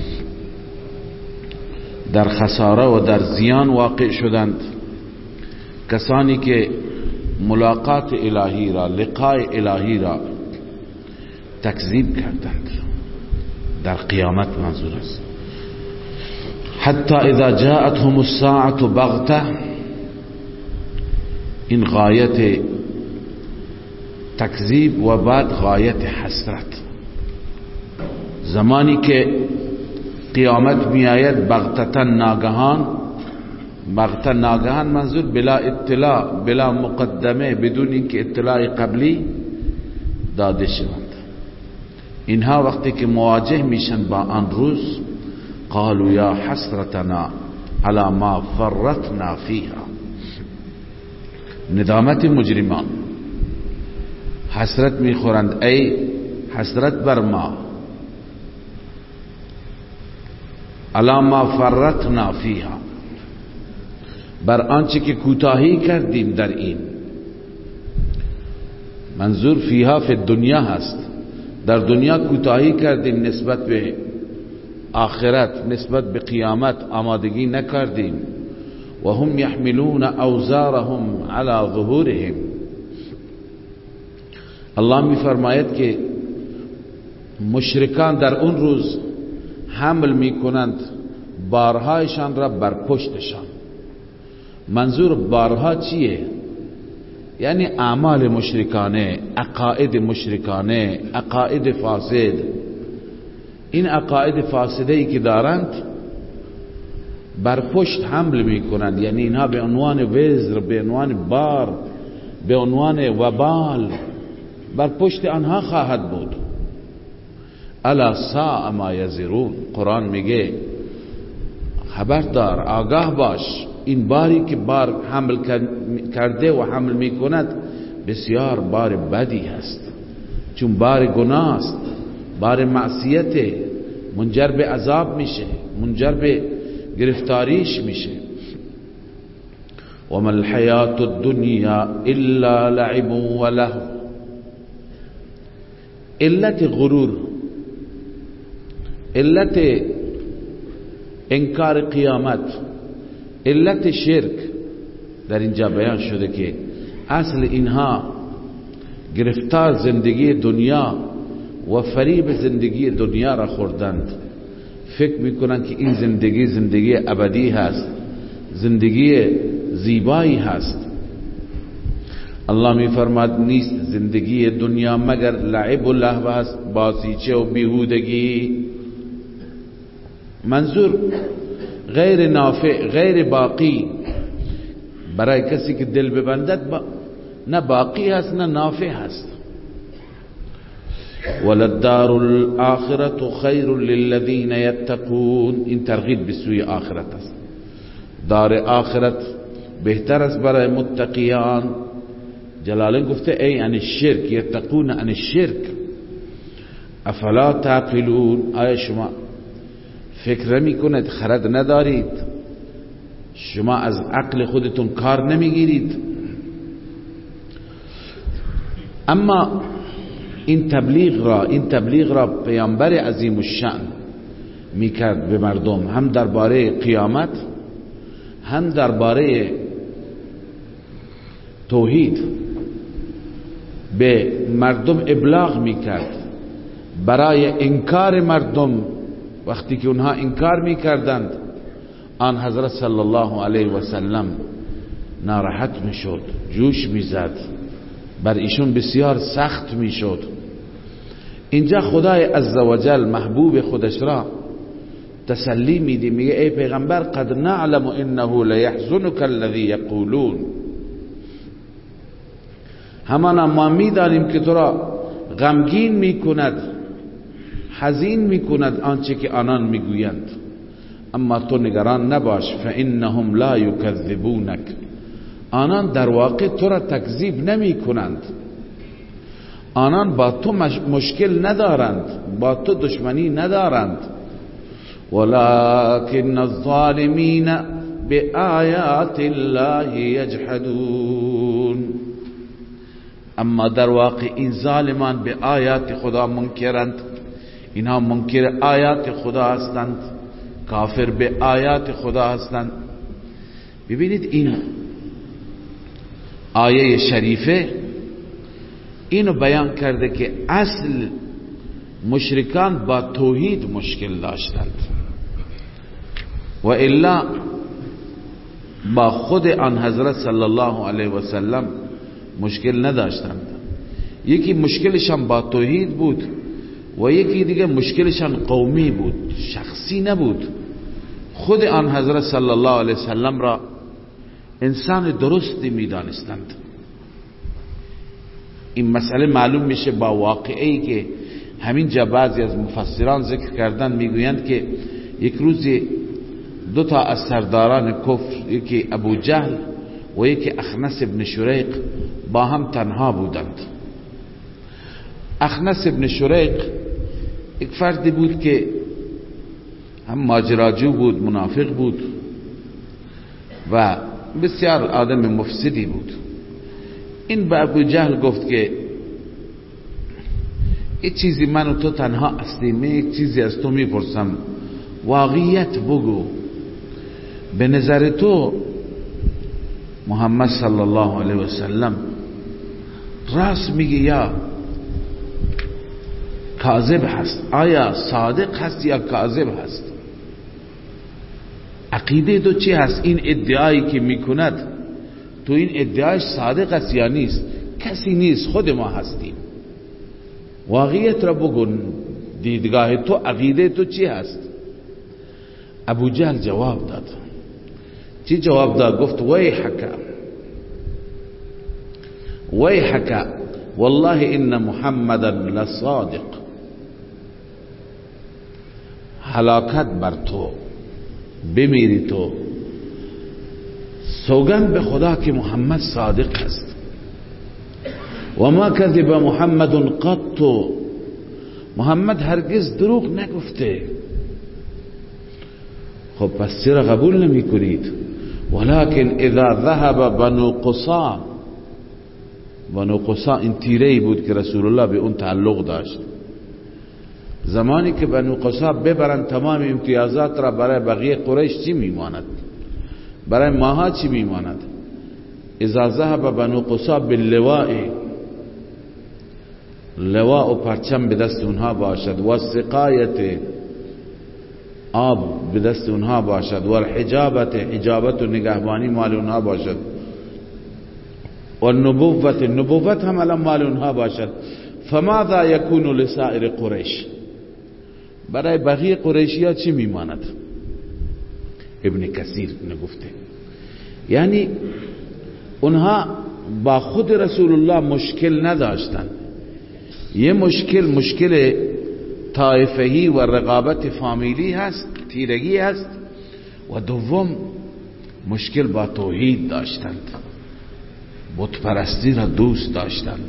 B: در خساره و در زیان واقع شدند کسانی که ملاقات الهی را، لقاء الهی را تکذیب کردند. در قیامت منظور است. حتی اذا جاءتهم الساعة بغته، این غایت تکذیب و بعد غایت حسرت. زمانی که قیامت می آید بغتتا، ناگهان، بغتتا ناگهان منظور بلا اطلاع، بلا مقدمه، بدون اینکه اطلاع قبلی داده شوند. اینها وقتی که مواجه میشن با آن روز، قالوا یا حسرتنا على ما فرطنا فيها، ندامت مجرمان، حسرت میخورند، ای حسرت بر ما، على ما فرطنا فيها، بر آنچه که کوتاهی کردیم در این. منظور فیها فی الدنیا هست، در دنیا کوتاهی کردیم نسبت به آخرت، نسبت به قیامت آمادگی نکردیم. و هم یحملون اوزارهم علی ظهورهم، الله می فرماید که مشرکان در اون روز حمل میکنند بارهایشان را بر پشتشان. منظور بارها چیه؟ یعنی اعمال مشرکانه، عقاید مشرکانه، عقاید فاسد. این عقاید فاسده ای که دارند بر پشت حمل میکنند، یعنی اینها به عنوان وزر، به عنوان بار، به عنوان وبال بر پشت آنها خواهد بود. الا ساء ما یزرون. قرآن میگه خبردار، آگاه باش، این باری که بار حمل کرده و حمل میکند بسیار بار بدی هست، چون بار گناه است، بار معصیت، منجر به عذاب میشه، منجر به گرفتاریش میشه. وما الحیات الدنیا الا لعب و لهو. علت غرور، علت انکار قیامت، علت شرک در اینجا بیان شده که اصل اینها گرفتار زندگی دنیا و فریب زندگی دنیا را خوردند. فکر میکنند که این زندگی ابدی هست، زندگی زیبایی هست. الله میفرماد نیست زندگی دنیا مگر لعب و لهو است، بازیچه و بیهودگی. منظور غیر نافع، غیر باقی. برای کسی که دل ببندد نه باقی هست نه نافع هست. وللدار الآخرة خیر للذین یتقون. این ترغیب به سوی آخرت است. دار آخرت بهتر است برای متقیان. جلالین گفته ای عن الشرک، یتقون عن الشرک. افلا تعقلون. آیا شما فکر نمی کند، خرد ندارید؟ شما از عقل خودتون کار نمیگیرید؟ اما این تبلیغ را پیامبر عظیم الشأن میکرد به مردم، هم درباره قیامت، هم درباره توحید. به مردم ابلاغ میکرد. برای انکار مردم، وقتی که اونها انکار میکردند، آن حضرت صلی الله علیه و سلم ناراحت میشد، جوش میزد، بر ایشون بسیار سخت میشد. اینجا خدای عزوجل محبوب خودش را تسلی میدی، میگه ای پیغمبر قد نعلم انه لیحزنک الذی یقولون. همانا ما میدانیم که تو را غمگین میکند، حزین میکند آنچه که آنان میگویند، اما تو نگران نباش. فانهم لا یکذبونک. آنان در واقع تو را تکذیب نمی کنند. آنان با تو مشکل ندارند، با تو دشمنی ندارند. ولكن الظالمین بآیات الله یجحدون. اما در واقع این ظالمان به آیات خدا منکرند. اینها منکر آیات خدا هستند، کافر به آیات خدا هستند. ببینید این آیه شریفه اینو بیان کرده که اصل مشرکان با توحید مشکل داشتند و الا با خود آن حضرت صلی الله علیه و سلم مشکل نداشتند. یکی مشکلشان با توحید بود و یکی دیگه مشکلشان قومی بود، شخصی نبود. خود آن حضرت صلی الله علیه و سلم را انسان درستی میدانستند. این مسئله معلوم میشه با واقعی که همین جا بعضی از مفسران ذکر کردن، میگویند که یک روزی دو تا از سرداران کفر، یکی ابو جهل و یکی اخنس ابن شریق، با هم تنها بودند. اخنس ابن شریق یک فردی بود که هم ماجراجو بود، منافق بود و بسیار آدم مفسدی بود. این به ابو جهل گفت که یک چیزی من و تو تنها هستیم، من یک چیزی از تو میپرسم، واقعیت بگو، به نظر تو محمد صلی الله علیه و سلم راست میگه یا کاذب هست. آیا صادق هست یا کاذب هست؟ عقیده تو چی هست؟ این ادعایی که میکند تو این ادعایش صادق است یا نیست؟ کسی نیست، خود ما هستیم. واقعیت را بگن، دیدگاه تو، عقیده تو چی هست؟ ابو جهل جواب داد. چی جواب داد؟ گفت ویحک والله ان محمدا لصادق. هلاکت بر تو، بمیری تو، سوگند به خدا که محمد صادق است. و ما کذب محمد قط، محمد هرگز دروغ نگفته. خب پس چرا قبول نمی کنید؟ ولكن اذا ذهب بنو قصا، بنو قصا این تیره‌ای بود که رسول الله به اون تعلق داشت. زمانی که بنو قصا ببرن تمام امتیازات را، برای بقیه قریش چی میماند؟ برای ماها چی میماند؟ اذا ذهب بنو قصا باللواء، لواء و پرچم به دست اونها باشد، و سقایت، آب به دست اونها باشد، و الحجابت، حجابت و نگهبانی مال اونها باشد، و النبوت، نبوت هم الان مال اونها باشد. فماذا یکون لسائر قریش، برای بقیه قریشی ها چی میماند؟ ابن کثیر نگفته یعنی اونها با خود رسول الله مشکل نداشتند. یه مشکل طایفهی و رقابت فامیلی هست، تیرگی هست، و دوم مشکل با توحید داشتند، بت پرستی را دوست داشتند.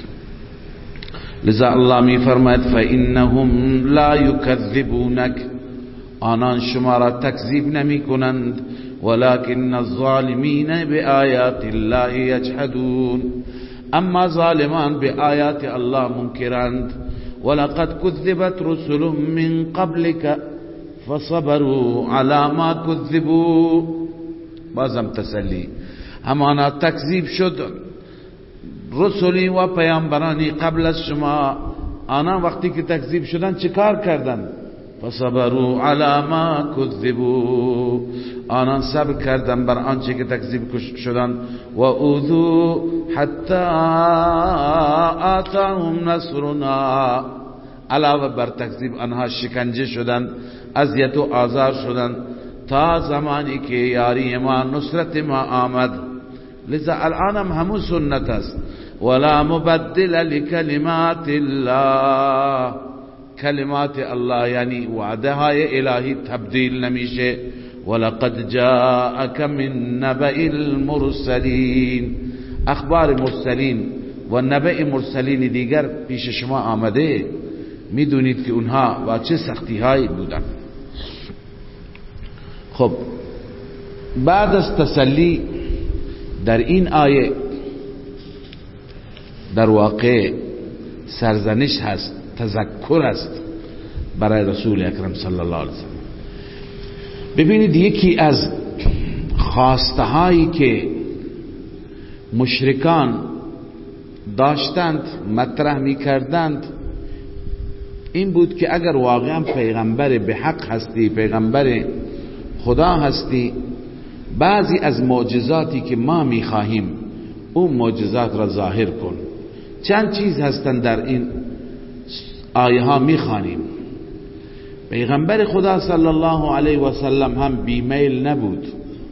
B: لذا الله می فرماید فإنهم لا یکذبونک، آنان شما را تکذیب نمی کنند، ولكن الظالمین بآیات الله یجحدون، اما ظالمان به آیات الله منکرند. ولقد كذبت رسل من قبلك فصبروا على ما كذبوا، بازم تسلی، همانا تکذیب شد رسولی و پیامبرانی قبل از شما، آنها وقتی که تکذیب شدن چه کار کردن؟ فصبروا على ما كذبوا، آنان صبر کردن بر آنچه که تکذیب شدن. و اوذوا حتی آتاهم نصرنا، علاوه بر تکذیب آنها شکنجه شدن، اذیت و آزار شدن، تا زمانی که یاری ما، نصرت ما آمد. لذا الان هم همون سنت است. ولا مبدل لکلمات الله، کلمات الله یعنی وعده های الهی تبدیل نمیشه. ولقد جاءك من نبأ المرسلین، اخبار مرسلین و نبأ مرسلین دیگر پیش شما آمده، میدونید که اونها با چه سختی هایی بودن. خب بعد از تسلی در این آیه در واقع سرزنش هست، تذکر است برای رسول اکرم صلی الله علیه وسلم. ببینید یکی از خواسته هایی که مشرکان داشتند، مطرح می کردند، این بود که اگر واقعا پیغمبر به حق هستی، پیغمبر خدا هستی، بعضی از معجزاتی که ما می خواهیم اون معجزات را ظاهر کن. چند چیز هستند در این آیه ها می خوانیم. پیغمبر خدا صلی الله علیه و سلم هم بیمیل نبود،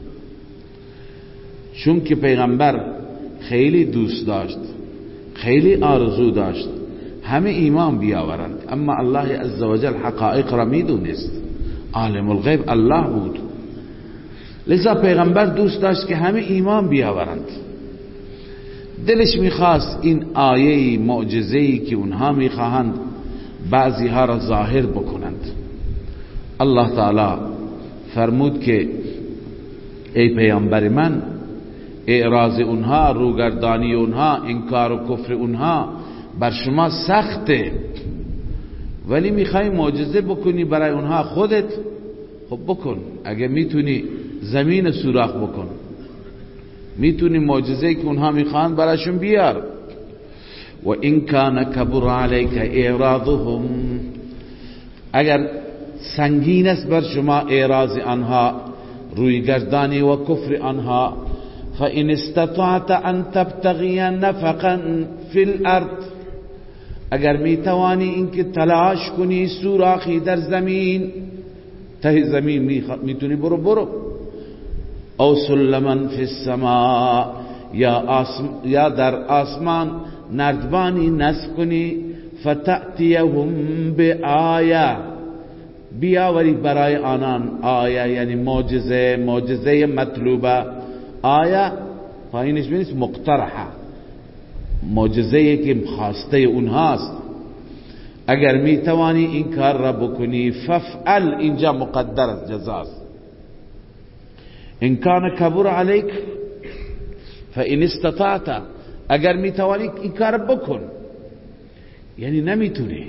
B: چون که پیغمبر خیلی دوست داشت، خیلی آرزو داشت همه ایمان بیاورند، اما الله عزوجل حقایق را میدونست، عالم الغیب الله بود. لذا پیغمبر دوست داشت که همه ایمان بیاورند. دلش میخواست این آیه معجزه‌ای که اونها میخواهند بعضی ها را ظاهر بکنند. الله تعالی فرمود که ای پیامبر من، اعراض اونها، روگردانی اونها، انکار و کفر اونها بر شما سخته، ولی میخوای معجزه بکنی برای اونها خودت، خب بکن. اگه میتونی زمین سوراخ بکن، میتونی معجزه‌ای که اونها میخوان براشون بیار. و این کان کبر علیک اعراضهم، اگر سنگین است بر شما اعراض آنها، رویگردانی و کفر آنها، فإن استطعت ان تبتغی نفقا فی الارض، اگر میتوانی اینکه تلاش کنی سوراخی در زمین، ته زمین میتونی برو، او سلما فی السماء، یا در آسمان نردبانی نصب کنی، فتأتیهم بآیه، بیاوری برای آنان آیه، یعنی معجزه مطلوبه. آیه پایینش بینید مقترحه، معجزه که خواسته اونهاست. اگر میتوانی این کار را بکنی، فافعل، اینجا مقدر است، جزاست. ان کان کبر علیک فان استطعت، اگر میتوانی این کار بکن، یعنی نمیتونی.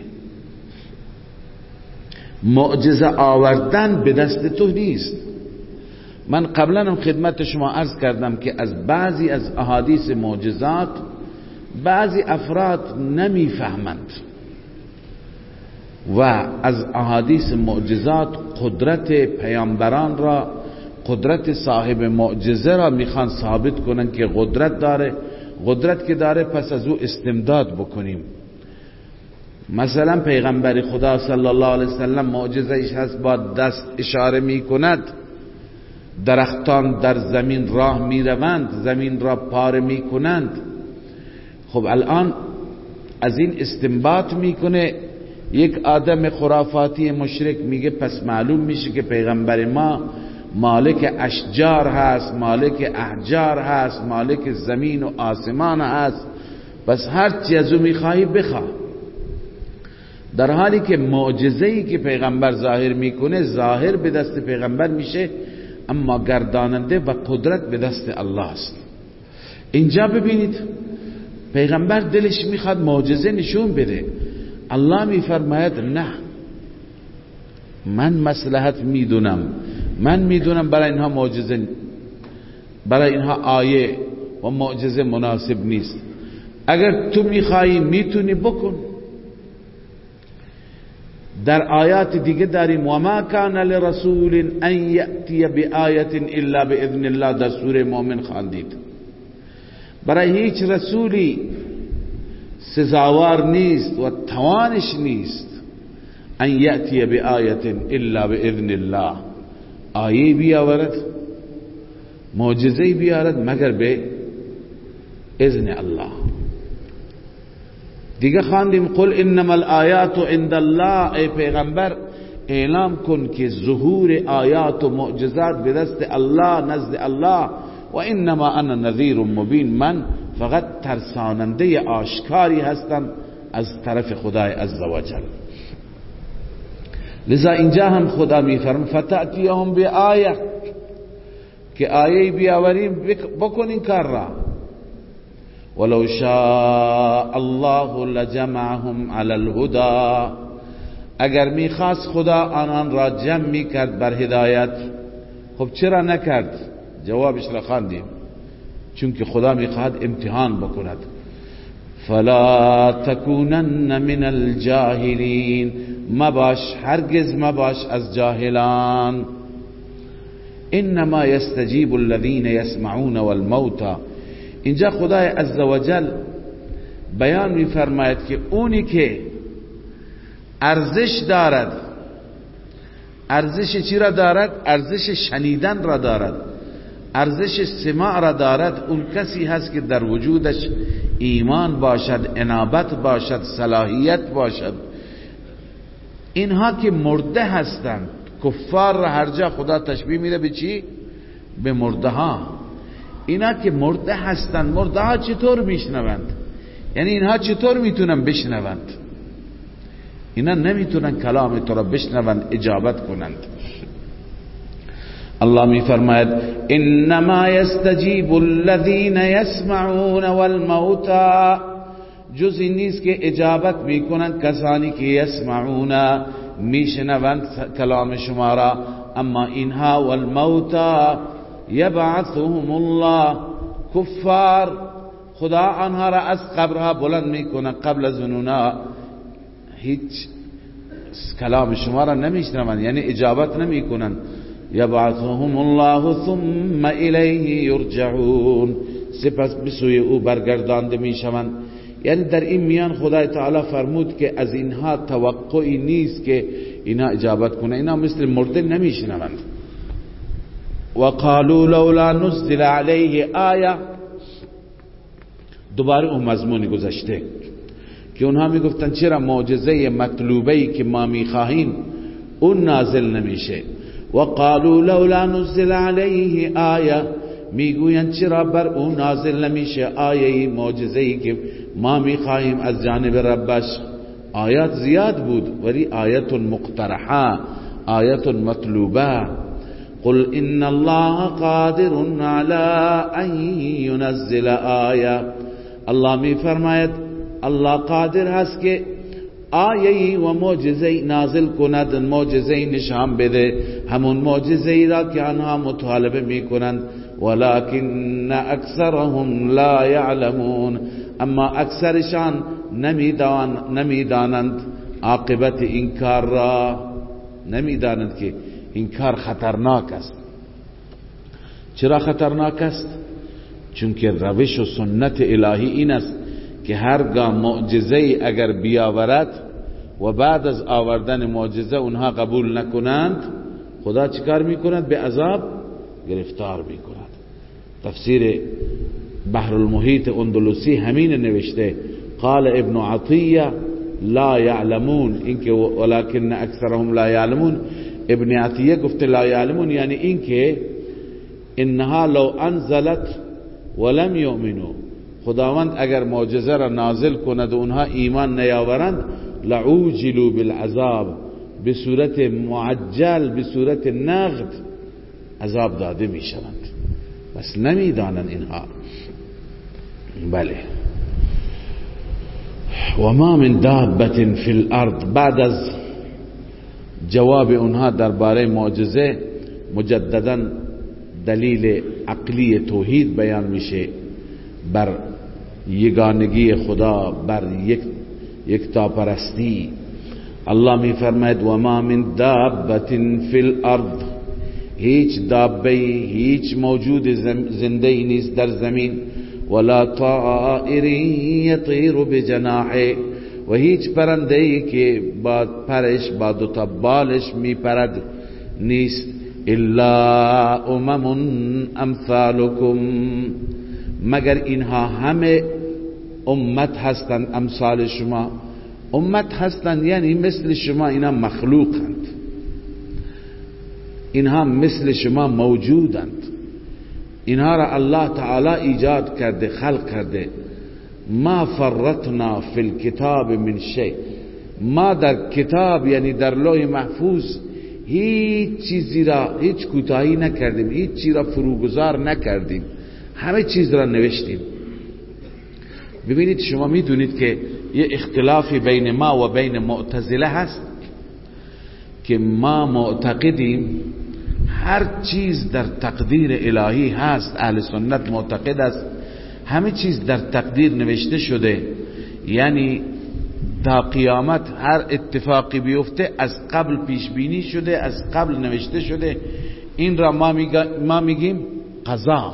B: معجزه آوردن به دست تو نیست. من قبلا هم خدمت شما عرض کردم که از بعضی از احادیث معجزات بعضی افراد نمیفهمند و از احادیث معجزات قدرت پیامبران را، قدرت صاحب معجزه را میخوان ثابت کنن که قدرت داره، قدرت که داره پس از او استمداد بکنیم. مثلا پیغمبر خدا صلی الله علیه وسلم معجزه ایش هست، با دست اشاره میکند، درختان در زمین راه میروند، زمین را پاره میکنند. خب الان از این استنباط میکنه یک آدم خرافاتی مشرک، میگه پس معلوم میشه که پیغمبر ما مالک اشجار هست، مالک احجار هست، مالک زمین و آسمان هست، پس هر چی از او میخواهی بخواه. در حالی که معجزه‌ای که پیغمبر ظاهر میکنه، ظاهر به دست پیغمبر میشه، اما گرداننده و قدرت به دست الله است. اینجا ببینید پیغمبر دلش میخواد معجزه نشون بده، الله میفرماید نه، من مصلحت میدونم، من میدونم برای اینها معجزه، برای اینها آیه و معجزه مناسب نیست. اگر تو میخوایی میتونی بکن. در آیات دیگه داریم و ما کان لرسول ان یأتی بآیه الا باذن الله، در سوره مؤمن خواندید. برای هیچ رسولی سزاوار نیست و توانش نیست ان یأتی بآیه الا باذن الله، آیه بیاورد، معجزه بیارد مگر به اذن الله. دیگه خواندیم قل انما الآیات عند الله، ای پیغمبر اعلام کن که ظهور آیات و معجزات به دست الله، نزد الله، و انما انا نذیر مبین، من فقط ترساننده آشکاری هستم از طرف خدای عزوجل. لذا اینجا هم خدا میفرم فتأتیهم بآیه، که آیه بیاوریم بکنین کار را. ولو شاء الله لجمعهم على الهدى، اگر میخواست خدا آنان را جمع میکرد بر هدایت. خب چرا نکرد؟ جوابش را خواندیم، چون که خدا میخواد امتحان بکند. فلا تکونن من الجاهلین، مباش، هرگز مباش از جاهلان. انما يستجيب الذين يسمعون والموتى، اینجا خدای عزوجل بیان می‌فرماید که اونی که ارزش دارد، ارزش چی را دارد؟ ارزش شنیدن را دارد، ارزش سماع را دارد، اون کسی هست که در وجودش ایمان باشد، انابت باشد، صلاحیت باشد. اینها که مرده هستند، کفار را هر جا خدا تشبیه میده به چی؟ به مرده ها. اینا که مرده هستن، مرده ها چطور میشنوند؟ یعنی اینها چطور میتونن بشنوند؟ اینا نمیتونن کلام تو را بشنوند، اجابت کنند. الله میفرماید انما یستجیب الذین یسمعون والموتى، جز این نیست که اجابت میکنند کسانی که یسمعون، میشنوند کلام شما را، اما اینها والموتى یبعثهم الله، کفار خدا آنها را از قبرها بلند میکنه، قبل از اونها هیچ کلام شما را نمیشنون، یعنی اجابت نمیکنن. یبعثهم الله ثم الیه یرجعون، سپس به سوی او برگردانده میشوند. یعنی در این میان خدای تعالی فرمود که از اینها توقعی نیست که اینا اجابت کنه، اینا مثل مرده نمیشنوند. وقالوا لولا نزل علیه آیه، دوباره اون مضمون گذشته که اونها میگفتن چرا معجزه مطلوبه‌ای که ما میخواهیم اون نازل نمیشه. وقالوا لولا نزل علیه آیه، میگویند چرا بر اون نازل نمیشه آیه معجزه‌ای که ما میخواهیم از جانب ربش. آیات زیاد بود ولی آیت مقترحه، آیت مطلوبه. قل ان الله قادر على ان ينزل آیه، الله می فرماید الله قادر هست که آیه‌ای و معجزه‌ای نازل کند، معجزه‌ای نشان بده، همون معجزه‌ای را که آنها مطالبه میکنند. ولكن اکثرهم لا يعلمون، اما اکثرشان نمیدانند عاقبت این کار را، نمیدانند که این کار خطرناک است. چرا خطرناک است؟ چون که روش و سنت الهی این است که هرگاه معجزه‌ای اگر بیاورد و بعد از آوردن معجزه اونها قبول نکنند، خدا چیکار میکند؟ به عذاب گرفتار میکند. تفسیر بحر المحیط اندلسی همین نوشته، قال ابن عطیه لا یعلمون، اینکه ولکن اکثرهم لا یعلمون، ابن عطیه گفته لا یعلمون یعنی اینکه انها لو انزلت ولم یؤمنوا، خداوند اگر معجزه را نازل کند و اونها ایمان نیاورند، لعوجلوا بالعذاب، به صورت معجل، به صورت نقد عذاب داده می شوند. بس نمیدانند اینها. بله. و ما من دابة فی الارض، بعد از جواب اونها درباره معجزه مجددا دلیل عقلی توحید بیان میشه بر یگانگی خدا، بر یکتاپرستی. الله می فرماید و ما من دابة فی الارض، هیچ دابه، هیچ موجود زنده نیست در زمین، ولا طائر یطیر بجناحه، و هیچ پرنده‌ای که با پرش، با دو تا بالش می پرد نیست، الا امم امثالکم، مگر اینها همه امت هستند امثال شما. امت هستند یعنی مثل شما، اینا مخلوقند، اینها مثل شما موجودند، اینها را الله تعالی ایجاد کرده، خلق کرده. ما فرطنا فی الکتاب من شیء، ما در کتاب یعنی در لوح محفوظ هیچ چیزی را، هیچ کوتاهی نکردیم، هیچ چیز را فروگذار نکردیم، همه چیز را نوشتیم. ببینید شما میدونید که یه اختلافی بین ما و بین معتزله هست که ما معتقدیم هر چیز در تقدیر الهی هست. اهل سنت معتقد است همه چیز در تقدیر نوشته شده، یعنی تا قیامت هر اتفاقی بیفته از قبل پیش بینی شده، از قبل نوشته شده. این را ما میگیم قضا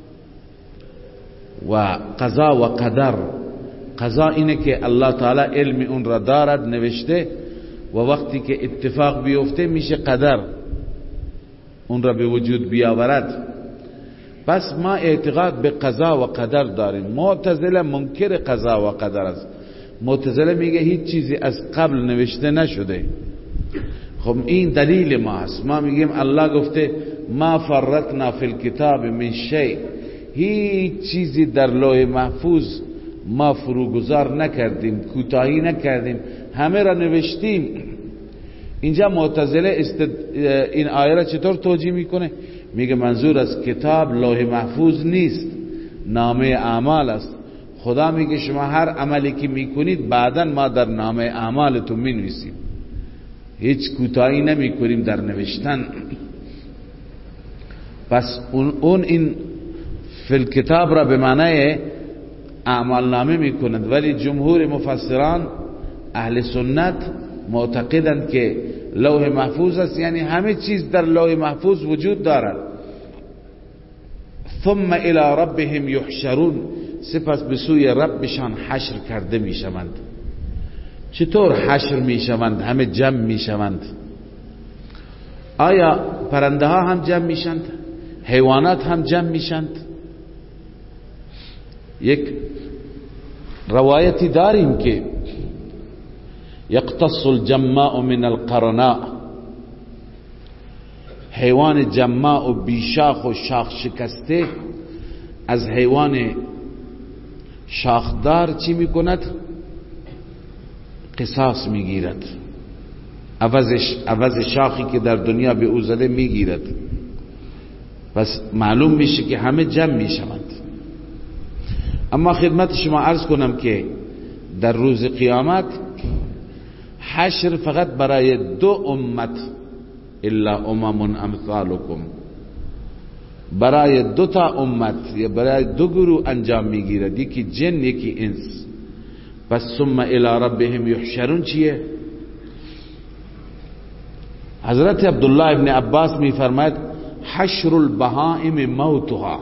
B: و قضا و قدر. قضا اینه که الله تعالی علم اون را دارد، نوشته، و وقتی که اتفاق بیفته میشه قدر، اون را به وجود بیاورد. پس ما اعتقاد به قضا و قدر داریم. معتزله منکر قضا و قدر است. معتزله میگه هیچ چیزی از قبل نوشته نشده. خب این دلیل ما است. ما میگیم الله گفته ما فرطنا فی الکتاب من شیء، هیچ چیزی در لوح محفوظ ما فروگذار نکردیم، کوتاهی نکردیم، همه را نوشتیم. اینجا معتزله این آیه را چطور توجیه میکنه؟ میگه منظور از کتاب لوح محفوظ نیست، نامه اعمال است. خدا میگه شما هر عملی که میکنید بعداً ما در نامه اعمالتون مینویسیم، هیچ کوتاهی نمیکنیم در نوشتن. پس اون این فی الکتاب را به معنی اعمال نامه میکنند. ولی جمهور مفسران اهل سنت معتقدند که لوح محفوظ است، یعنی همه چیز در لوح محفوظ وجود دارد. ثم الى ربهم یحشرون، سپس به سوی ربشان حشر کرده میشوند. چطور حشر میشوند؟ همه جمع میشوند. آیا پرنده ها هم جمع میشند؟ حیوانات هم جمع میشند؟ یک روایتی داریم که یقتص الجماء من القرناء، حیوان جماع و بیشاخ و شاخ شکسته از حیوان شاخدار چی میکند؟ قصاص میگیرد، عوض شاخی که در دنیا به او زده میگیرد. پس معلوم میشه که همه جمع میشوند. اما خدمت شما عرض کنم که در روز قیامت حشر فقط برای دو امت، الا امم امثالکم، برای دو تا امت یا برای دو گروه انجام میگیرد، یکی جن یکی انس. پس ثم الی ربهم یحشرون چیه؟ حضرت عبدالله ابن عباس می فرماید حشر البهائم موتها.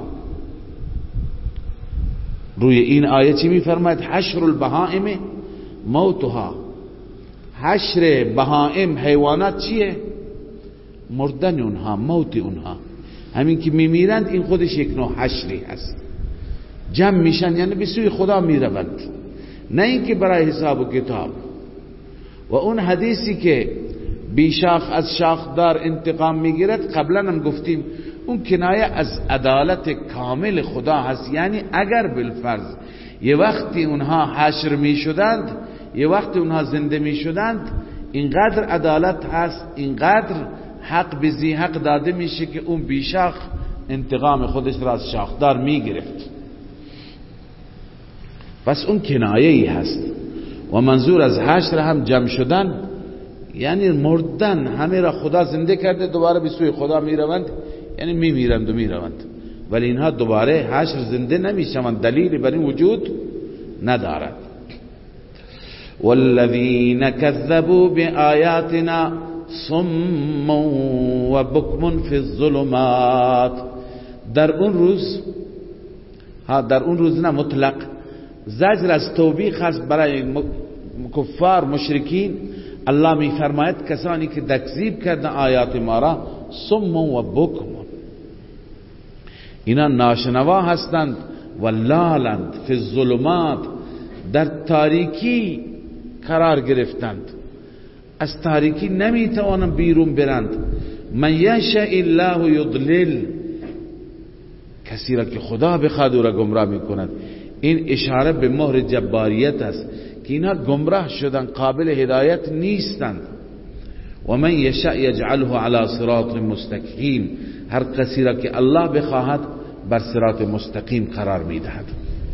B: روی این آیه چی می فرماید؟ حشر البهائم موتها. حشر بهائم حیوانات چیه؟ مردن اونها، موت اونها. همین که میمیرند این خودش یک نوع حشری هست. جمع میشن یعنی به سوی خدا میروند، نه اینکه برای حساب و کتاب. و اون حدیثی که بیشاخ از شاخدار انتقام میگیرد قبلا هم گفتیم اون کنایه از عدالت کامل خدا هست. یعنی اگر بالفرض یه وقتی اونها حشر میشدند، یه وقتی اونها زنده میشدند، اینقدر عدالت هست، اینقدر حق به ذی حق داده میشه که اون بیشاخ انتقام خودش را از شاخدار میگرفت. پس اون کنایه‌ای هست. و منظور از حشر هم جمع شدن یعنی مردن، همه را خدا زنده کرده دوباره به سوی خدا میروند، یعنی میمیرند و میروند. ولی اینها دوباره حشر زنده نمیشوند، دلیلی بر این وجود ندارد. والذین کذبوا بآیاتنا صم و بکم فی الظلمات. در اون روز نه مطلق زجر از توبیخ هست برای کفار مشرکین. الله می فرماید کسانی که تکذیب کردن آیات ما را صم و بکم، اینا ناشنوا هستند و لالند فی الظلمات، در تاریکی قرار گرفتند، از تاریکی نمی توانند بیرون برند. من یشاء الله یضلل، کسی را که خدا بخواد او را گمراه می کند. این اشاره به مهر جباریت است که اینها گمراه شدن، قابل هدایت نیستند. و من یشاء یجعله علی صراط مستقیم، هر کسی را که الله بخواهد بر صراط مستقیم قرار میدهد.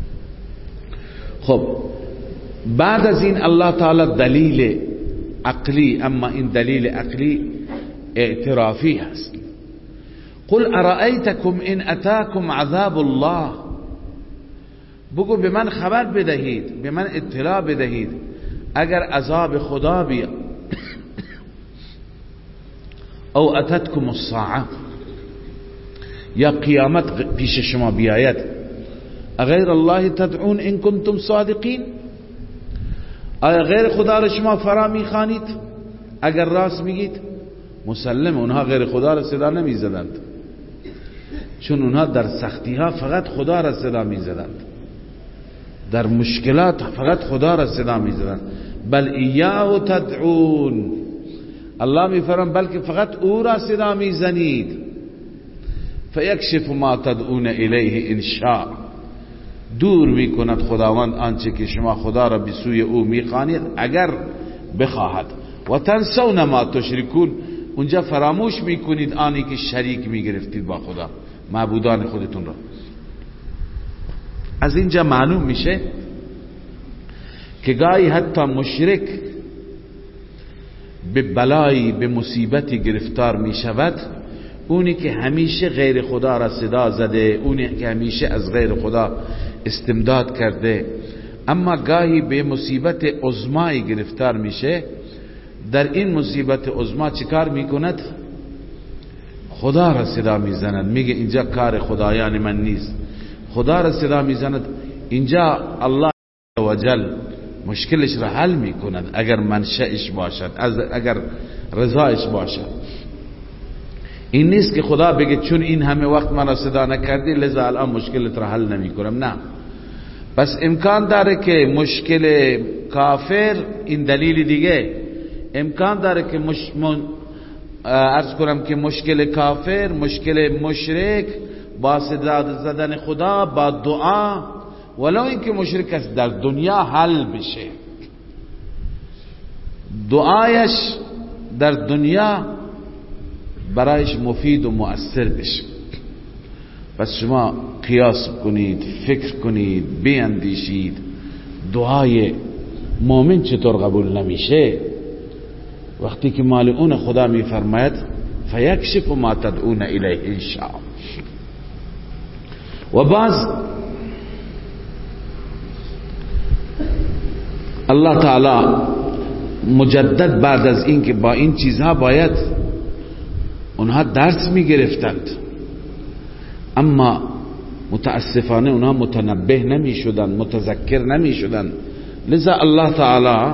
B: خب بعد از این الله تعالی دلیل عقلی، اما این دلیل عقلی اعترافی هست. قل ارأیتکم ان اتاکم عذاب الله، بگو به من خبر بدهید، به من اطلاع بدهید اگر عذاب خدا بیاد، او اتتکم الساعه، یا قیامت پیش شما بیاید، اغیر الله تدعون ان کنتم صادقین، آیا غیر خدا را شما فرا میخوانید اگر راست میگید؟ مسلم اونها غیر خدا را صدا نمیزدند، چون اونها در سختی ها فقط خدا را صدا میزدند، در مشکلات فقط خدا را صدا میزدند. بل ایاه تدعون، الله میفرماید بلکه فقط او را صدا میزنید. فیکشف ما تدعون الیه ان شاء، دور میکند خداوند آنچه که شما خدا را به سوی او میخوانید اگر بخواهد. و تنسون ما تشرکون، اونجا فراموش میکنید آنی که شریک میگرفتید با خدا، معبودان خودتون را. از اینجا معلوم میشه که گاهی حتی مشرک به بلایی، به مصیبتی گرفتار میشود اونی که همیشه غیر خدا را صدا زده، اونی که همیشه از غیر خدا استمداد کرده، اما گاهی به مصیبت عظمایی گرفتار میشه. در این مصیبت عظما چیکار میکند؟ خدا را صدا میزند، میگه اینجا کار خدایان من نیست. خدا را صدا میزند، اینجا الله عزوجل مشکلش را حل میکند اگر منشأش باشد، اگر رضایش باشد. این نیست که خدا بگه چون این همه وقت من را صدا نکردی لذا الان مشکلت را حل نمیکنم. نه، پس امکان داره که مشکل کافر، این دلیل دیگه، امکان داره که عرض کنم که مشکل کافر، مشکل مشرک با صدا زدن خدا، با دعا، ولو اینکه مشرک است، در دنیا حل بشه، دعایش در دنیا برایش مفید و مؤثر بشه. پس شما قیاس کنید، فکر کنید، بیندیشید دعای مؤمن چطور قبول نمیشه وقتی که مال اون خدا میفرماید فیکشف ما تدعون الیه ان شاء. و باز الله تعالی مجدد بعد از این که با این چیزها باید اونها درس میگرفتند، اما متاسفانه اونها متنبه نمی شدن، متذکر نمی شدن، لذا الله تعالی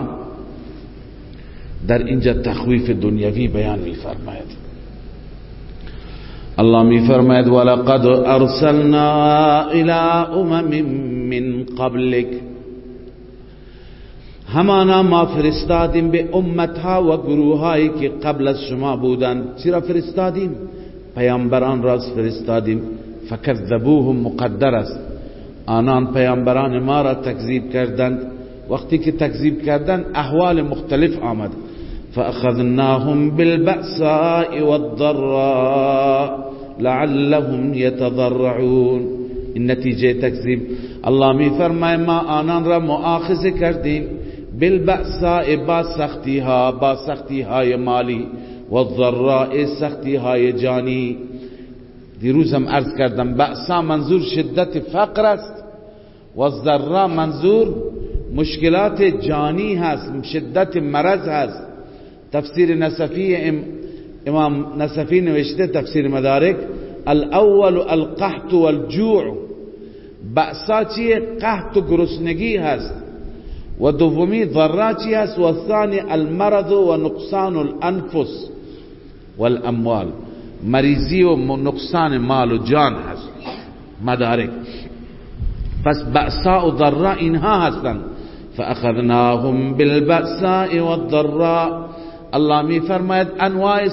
B: در اینجا تخویف دنیوی بیان می فرماید. الله می فرماید ولقد ارسلنا الى امم من قبلک، همانا ما فرستادیم به امتها و گروهایی که قبل از شما بودند. چرا فرستادیم؟ پیامبران را فرستادیم. فکذبوهم مقدر است، آنان پیامبران ما را تکذیب کردند. وقتی که تکذیب کردند احوال مختلف آمد. فاخذناهم بالبأساء والضراء لعلهم يتضرعون. این نتیجه تکذیب. الله می فرماید ما آنان را مؤاخذه کردیم بالبأساء، با سختی ها، با سختی های مالی، والضراء سختی های جانی. دیروزم عرض کردم بأسا منظور شدت فقر است و الضراء منظور مشکلات جانی هست، شدت مرض هست. تفسیر نصفی امام نصفی نوشته، تفسیر مدارک، الاول القحط والجوع. بأسا چیه؟ قحط و گرسنگی هست. و دومی ضراء چی هست؟ و ثانی المرض و نقصان الانفس والاموال. مریضی و نقصان مال و جان هست. مدارک. پس بأسا و ضراء اینها هستند. فاخذناهم بالبأساء والضراء. الله می فرماید انواع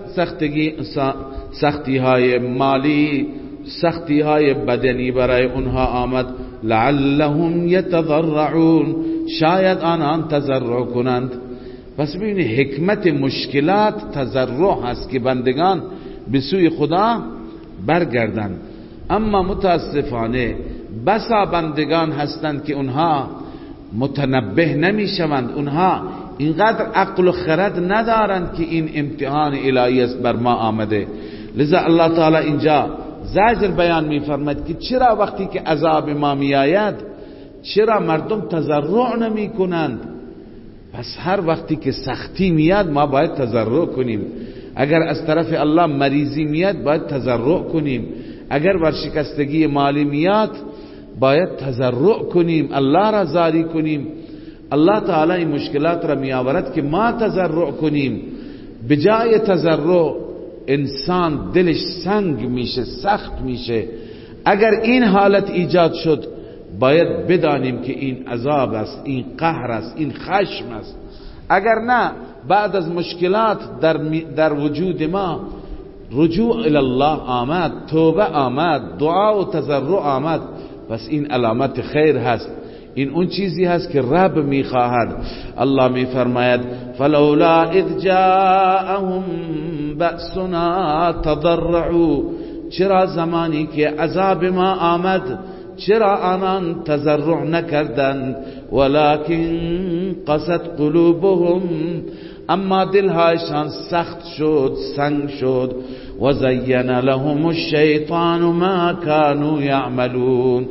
B: سختی های مالی، سختی های بدنی برای اونها آمد. لعلهم یتضرعون، شاید آنان تضرع کنند. پس ببینید حکمت مشکلات تضرع هست که بندگان به سوی خدا برگردند. اما متاسفانه بسا بندگان هستند که اونها متنبه نمی شوند، اونها اینقدر عقل و خرد ندارند که این امتحان الهی است بر ما آمده. لذا الله تعالی اینجا زجر بیان می فرماید که چرا وقتی که عذاب ما می آید چرا مردم تضرع نمی کنند. پس هر وقتی که سختی میاد ما باید تضرع کنیم. اگر از طرف الله مریضی میاد باید تضرع کنیم. اگر ورشکستگی مالی میاد باید تضرع کنیم، الله را زاری کنیم. الله تعالی این مشکلات را می آورد که ما تضرع کنیم. بجای تضرع انسان دلش سنگ میشه، سخت میشه. اگر این حالت ایجاد شد باید بدانیم که این عذاب است، این قهر است، این خشم است. اگر نه بعد از مشکلات در وجود ما رجوع الی الله آمد، توبه آمد، دعا و تضرع آمد، پس این علامت خیر هست. این اون چیزی هست که رب میخواهد. الله میفرماید فلولا اذ جاءهم بأسنا تضرعوا. چرا زمانی که عذاب ما آمد چرا آنان تضرع نکردند؟ ولكن قست قلوبهم، اما دلهایشان سخت شد، سنگ شد. و زین لهم الشیطان ما كانوا یعملون،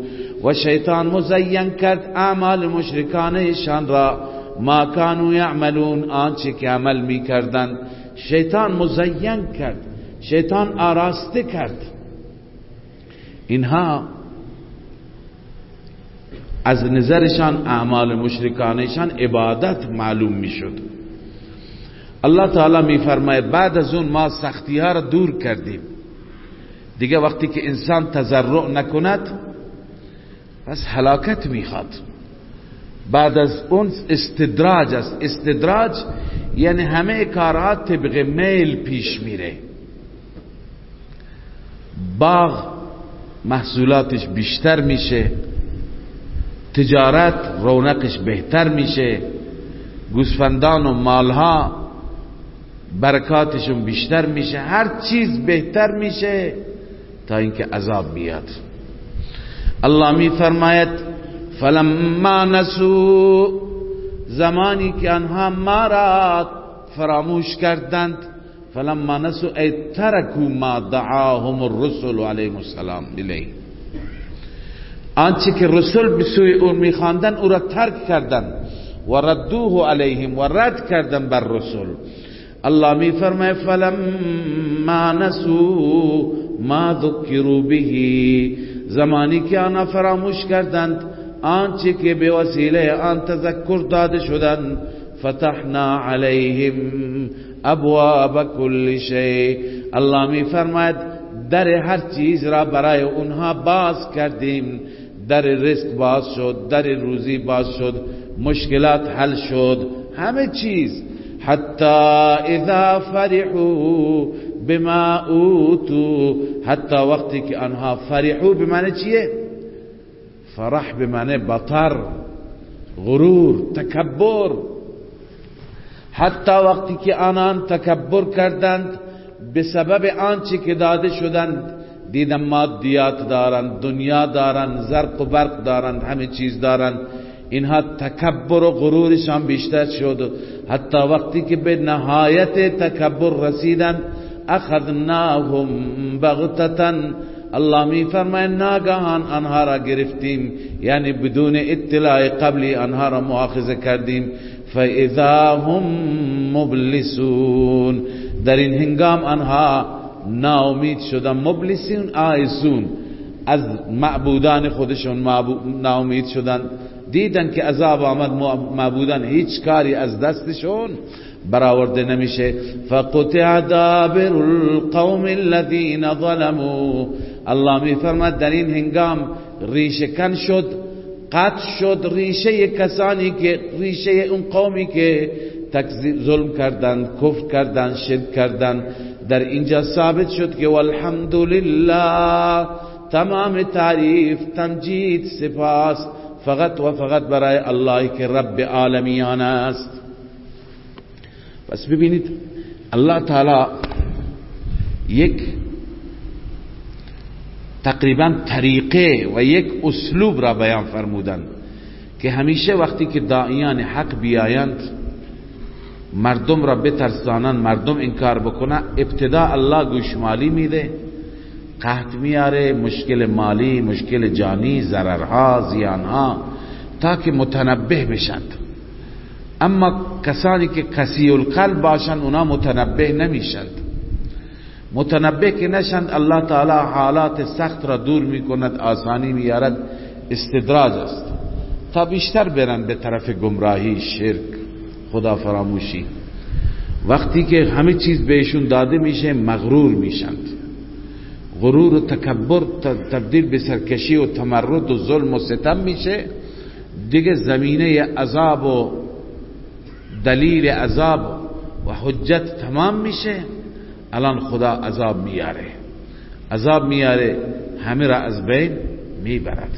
B: و شیطان مزین کرد اعمال مشرکانشان را، ما کانوا یعملون، آنچه که عمل می کردند. شیطان مزین کرد، شیطان آراسته کرد. اینها از نظرشان اعمال مشرکانشان عبادت معلوم می شد. الله تعالی می فرماید بعد از اون ما سختی ها را دور کردیم. دیگه وقتی که انسان تضرع نکند پس هلاکت میخواد. بعد از اون استدراج است. استدراج یعنی همه کارات طبق میل پیش میره. باغ محصولاتش بیشتر میشه، تجارت رونقش بهتر میشه، گوسفندان و مالها برکاتشون بیشتر میشه، هر چیز بهتر میشه تا اینکه عذاب بیاد. الله می فرماید فلما نسوا، زمانی که آنها ما را فراموش کردند، فلما نسوا ای ترکوا ما دعاهم الرسل علیهم السلام الیه، آنچه که رسول به سوی اون میخواندن او را ترک کردند و ردوه علیهم و رد کردن بر رسول. الله می فرماید فلما نسوا ما ذکروا به، زمانی که آنها فراموش کردند آنچه که به وسیله آن تذکر داده شدند، فتحنا علیهم ابواب کل شیء، الله می فرماید در هر چیز را برای اونها باز کردیم. در رزق باز شد، در روزی باز شد، مشکلات حل شد، همه چیز. حتی اذا فرحوا بما اوتوا، حتی وقتی که آنها فرحوا بمعنی چیه؟ فرح بمعنی بطر، غرور، تکبر. حتی وقتی که آنان تکبر کردند به سبب آنچه که داده شدند، دیدن مادیات دارند، دنیا دارند، زرق و برق دارند، همه چیز دارند، اینها تکبر و غرورشان بیشتر شد. حتی وقتی که به نهایت تکبر رسیدند، اخذناهم بغتة، الله می فرماید ناگهان آنها را گرفتیم، یعنی بدون اطلاع قبلی آنها را مؤاخذه کردیم. فاذا هم مبلسون، در این هنگام آنها ناامید شدن. مبلسون آیسون، از معبودان خودشون ناامید شدن، دیدن که عذاب آمد، معبودان هیچ کاری از دستشون برآورده نمیشه. فقطع دابر القوم الذين ظلموا، الله می فرماید در این هنگام ریشه کن شد، قطع شد ریشه کسانی که، ریشه اون قومی که ظلم کردند، کفر کردند، شرک کردند. در اینجا ثابت شد که والحمدلله، تمام تعریف، تمجید، سپاس فقط و فقط برای الله که رب عالمیان است. پس ببینید الله تعالی یک تقریبا طریقه و یک اسلوب را بیان فرمودند که همیشه وقتی که داعیان حق بیایند مردم را بترسانند، مردم انکار بکنند، ابتدا الله گوشمالی میده، قحط میاره، مشکل مالی، مشکل جانی، ضررها، زیانها، تا که متنبه بشند. اما کسانی که قسی القلب باشند اونا متنبه نمیشند. متنبه که نشند الله تعالی حالات سخت را دور میکند، آسانی میارد. استدراج است تا بیشتر برن به طرف گمراهی، شرک، خدا فراموشی. وقتی که همه چیز بهشون داده میشه مغرور میشند. غرور و تکبر تبدیل به سرکشی و تمرد و ظلم و ستم میشه. دیگه زمینه عذاب و دلیل عذاب و حجت تمام میشه. الان خدا عذاب میاره، عذاب میاره، همه را از بین میبرد.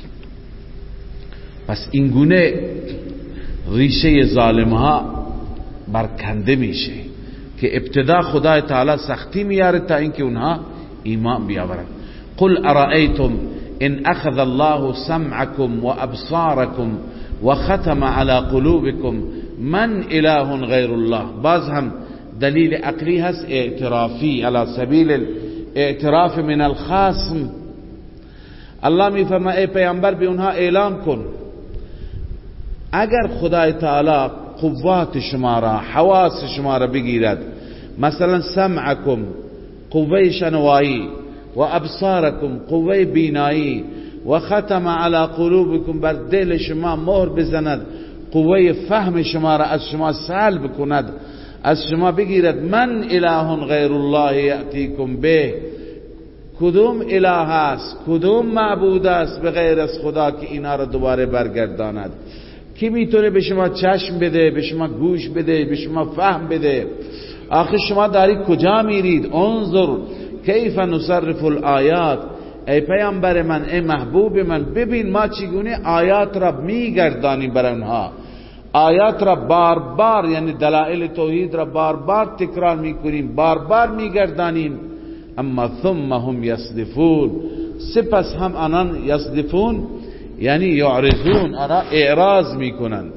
B: پس این گونه ریشه ظالمها برکنده میشه که ابتدا خدای تعالی سختی میاره تا اینکه اونها ایمان بیاورند. قل ارائیتم ان اخذ الله سمعكم و ابصاركم و ختم على قلوبكم من اله غیر الله. باز هم دلیل عقلی هست، اعترافی، على سبیل الاعتراف من الخاصم. الله میفرماید ای پیامبر به اونها اعلام کن اگر خدای تعالی قوات شما را حواس شما را بگیرد، مثلا سمعکم قوه شنوایی و ابصارکم قوه بینایی و ختم علی قلوبکم بر دل شما مهر بزند، قوه فهم شما را از شما سلب کند، از شما بگیرد من اله غیر الله یأتیکم به، کدوم اله است، کدوم معبود است به غیر از خدا که اینا را دوباره برگرداند؟ کی میتونه به شما چشم بده، به شما گوش بده، به شما فهم بده؟ آخه شما دارید کجا میرید؟ انظر کیف نصرف الآیات، ای پیامبر من، ای محبوب من، ببین ما چگونه آیات را میگردانیم بر اونها، آیات را بار بار، یعنی دلائل توحید را بار بار تکرار میکنیم، بار بار میگردانیم. اما ثم هم یصدفون، سپس هم آنان یصدفون یعنی یعرضون، آنها اعراض میکنند،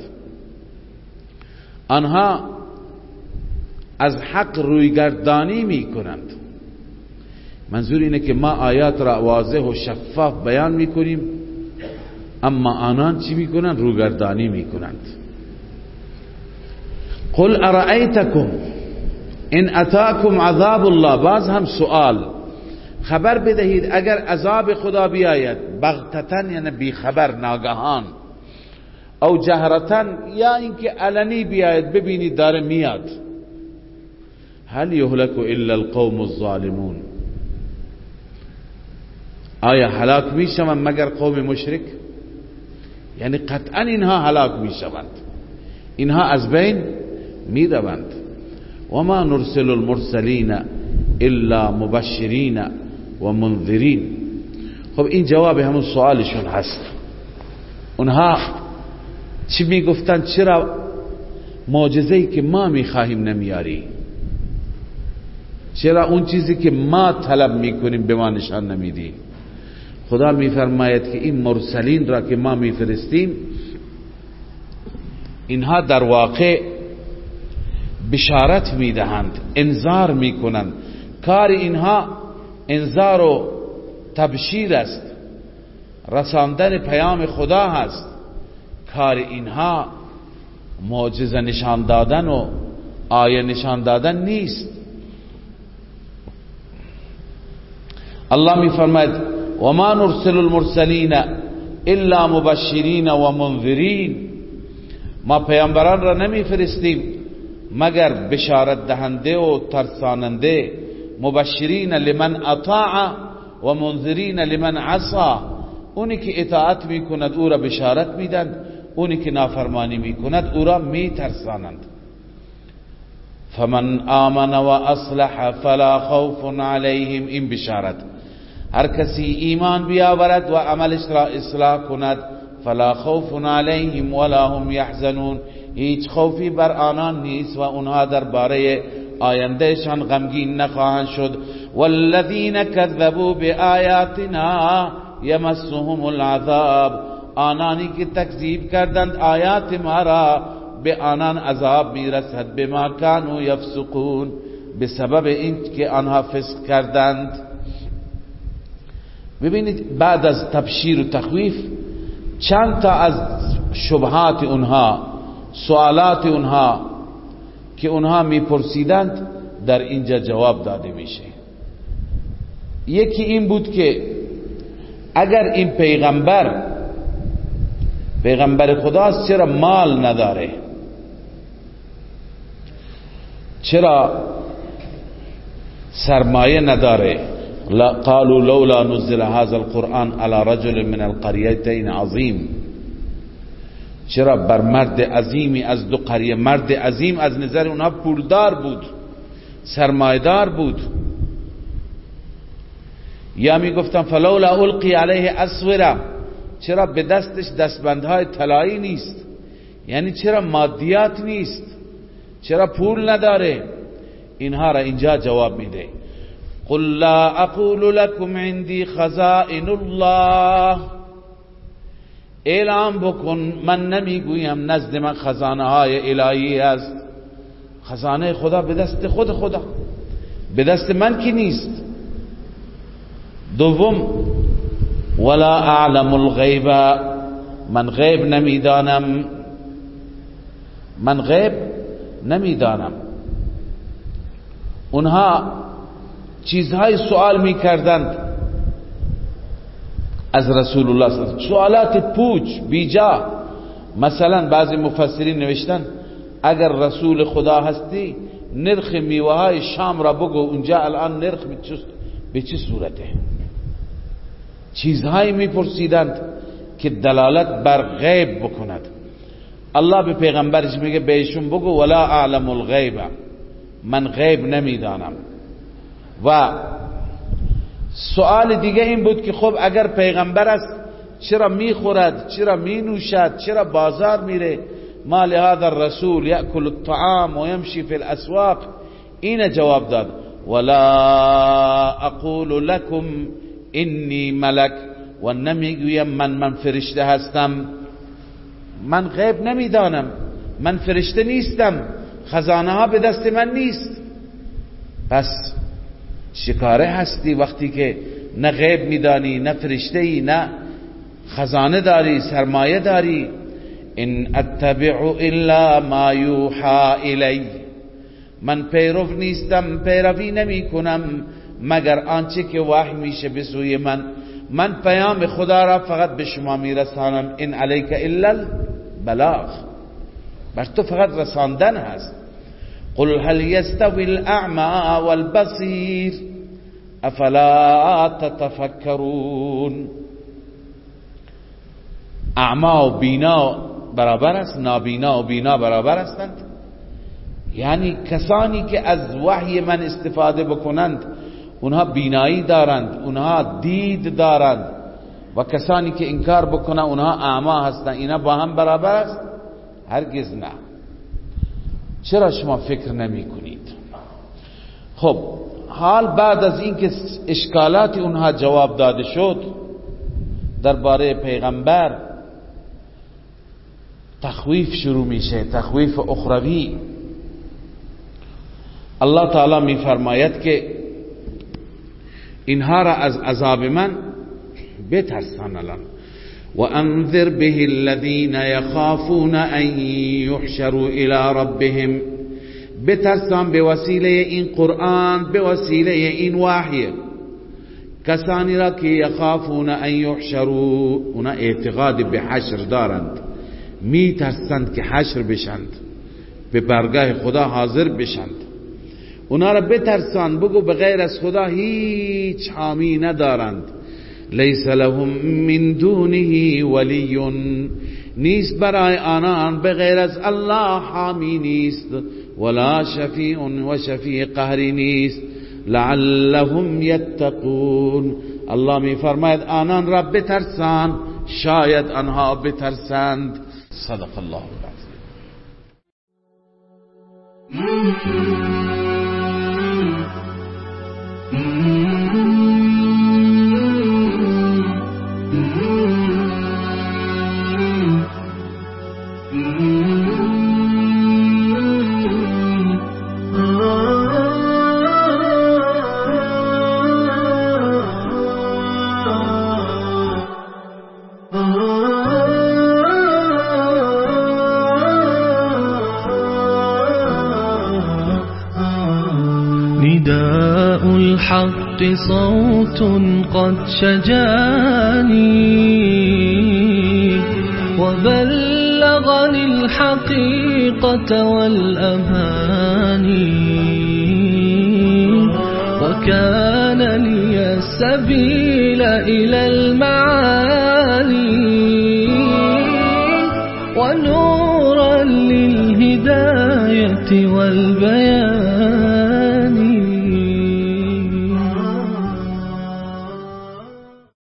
B: آنها از حق رویگردانی میکنند. منظور اینه که ما آیات را واضح و شفاف بیان میکنیم، اما آنان چی میکنند؟ رویگردانی میکنند. قل ارأیتکم ان اتاکم عذاب الله، باز هم سؤال، خبر بدهید اگر عذاب خدا بیاید بغتتن یعنی بی خبر ناگهان، او جهرتن یا اینکه علنی بیاید ببینید داره میاد، هل یهلک الا القوم الظالمون، آیا هلاک میشوند مگر قوم مشرک؟ یعنی قطعا اینها هلاک میشوند، اینها از بین میروند. و ما نرسل المرسلین الا مبشرین و منذرین. خب این جواب همون سوالشون هست. اونها چی میگفتن؟ چرا معجزه‌ای که ما میخواهیم نمیاری؟ چرا اون چیزی که ما طلب میکنیم به ما نشان نمیدی؟ خدا میفرماید که این مرسلین را که ما میفرستیم اینها در واقع بشارت میدهند، انذار میکنند، کار اینها انذار و تبشیر است، رساندن پیام خدا هست، کار اینها معجزه نشان دادن و آیه نشان دادن نیست. الله میفرماید و ما نرسل المرسلین الا مبشرین و منذرین، ما پیامبران را نمیفرستیم مگر بشارت دهنده و ترساننده، مبشرین لمن اطاع و منذرین لمن عصا، اونی که اطاعت میکند او را بشارت میدند، اونی که نافرمانی میکند او را میترسانند. فمن آمن و اصلح فلا خوف علیهم، این بشارت، هر کسی ایمان بیاورد و عملش را اصلاح کند، فلا خوف علیهم ولا هم یحزنون، هیچ خوفی بر آنان نیست و اونها درباره آیندهشان غمگین نخواهند شد. والذین کذبوا بآیاتنا یمسهم العذاب، آنانی که تکذیب کردند آیات ما را به آنان عذاب میرسد، بما کانوا یفسقون، به سبب این که آنها فسق کردند. ببینید بعد از تبشیر و تخویف چند تا از شبهات اونها، سوالات اونها که اونها میپرسیدند در اینجا جواب داده میشه. یکی این بود که اگر این پیغمبر خداست چرا مال نداره؟ چرا سرمایه نداره؟ قالوا لولا نزل هذا القرآن على رجل من القريتين عظیم، چرا بر مرد عظیمی از دو قریه، مرد عظیم از نظر اونها پولدار بود، سرمایدار بود. یا می گفتن فلولا القی علیه اسوره، چرا به دستش دستبندهای طلایی نیست؟ یعنی چرا مادیات نیست؟ چرا پول نداره؟ اینها را اینجا جواب میده. قل لا اقول لكم عندي خزائن الله، اعلام بکن من نمیگویم نزد من خزانه های الهی است، خزانه خدا به دست خدا، به دست من کی نیست. دوم
C: ولا اعلم الغیب، من غیب نمیدانم، من غیب نمیدانم. اونها چیزهای سوال میکردند از رسول الله صلی الله علیه و سوالات پوچ بیجا. مثلا بعضی مفسرین نوشتن اگر رسول خدا هستی نرخ میوه های شام را بگو، اونجا الان نرخ به چه صورته؟ چیزهایی میپرسیدند که دلالت بر غیب بکند. الله به پیغمبرش میگه بهشون بگو ولا اعلم الغیب، من غیب نمیدانم. و سوال دیگه این بود که خب اگر پیغمبر است چرا میخورد، چرا مینوشد، چرا بازار میره؟ ما لهذا الرسول یأکل الطعام و یمشی فی الاسواق. این جواب داد ولا اقول لكم انی ملک، و نمیگویم من فرشته هستم. من غیب نمیدانم، من فرشته نیستم، خزانه ها به دست من نیست. پس شکاره هستی وقتی که نه غیب میدانی، نه فرشته ای، نه خزانه داری، سرمایه داری. ان اتبع الا ما یوحى الی، من پیرو نیستم، پیروی نمی کنم مگر آنچه که وحی میشه به سوی من. من پیام خدا را فقط به شما میرسانم. ان علیک الا البلاغ، بر تو فقط رساندن هست. قل هل یستوی الاعمى والبصیر افلا تتفکرون. اعما و بینا برابر است؟ نابینا و بینا برابر هستند؟ یعنی کسانی که از وحی من استفاده بکنند اونها بینایی دارند، اونها دید دارند، و کسانی که انکار بکنند اونها اعما هستند. اینا با هم برابر است؟ هرگز نه. چرا شما فکر نمی کنید؟ خب حال بعد از اینکه اشکالات اونها جواب داده شد درباره پیغمبر، تخویف شروع میشه، تخویف اخروی. الله تعالی می فرماید که اینها را از عذاب من بترسان. الان و انذر به الذین یخافون ان یحشروا الی ربهم، بترسان به وسیله این قرآن، به وسیله این وحی، کسانی را که یخافون ان یحشروا، اونا اعتقاد به حشر دارند، می ترسند که حشر بشند، به برگاه خدا حاضر بشند. اونا را بترسان، بگو به غیر از خدا هیچ حامی ندارند. لیس لهم من دونه ولی، نیست برای آنان به غیر از الله حامی نیست. ولا شفیع، و شفیع قهری نیست. لعلهم یتقون، الله می فرماید آنان را بترسان، شاید آنها بترسند. صدق الله العظیم.
A: نداء الحق صوت قد شجاني وبلغني الحقيقة والأماني، وكان لي السبيل إلى المعالي، ونورا للهداية والبيان،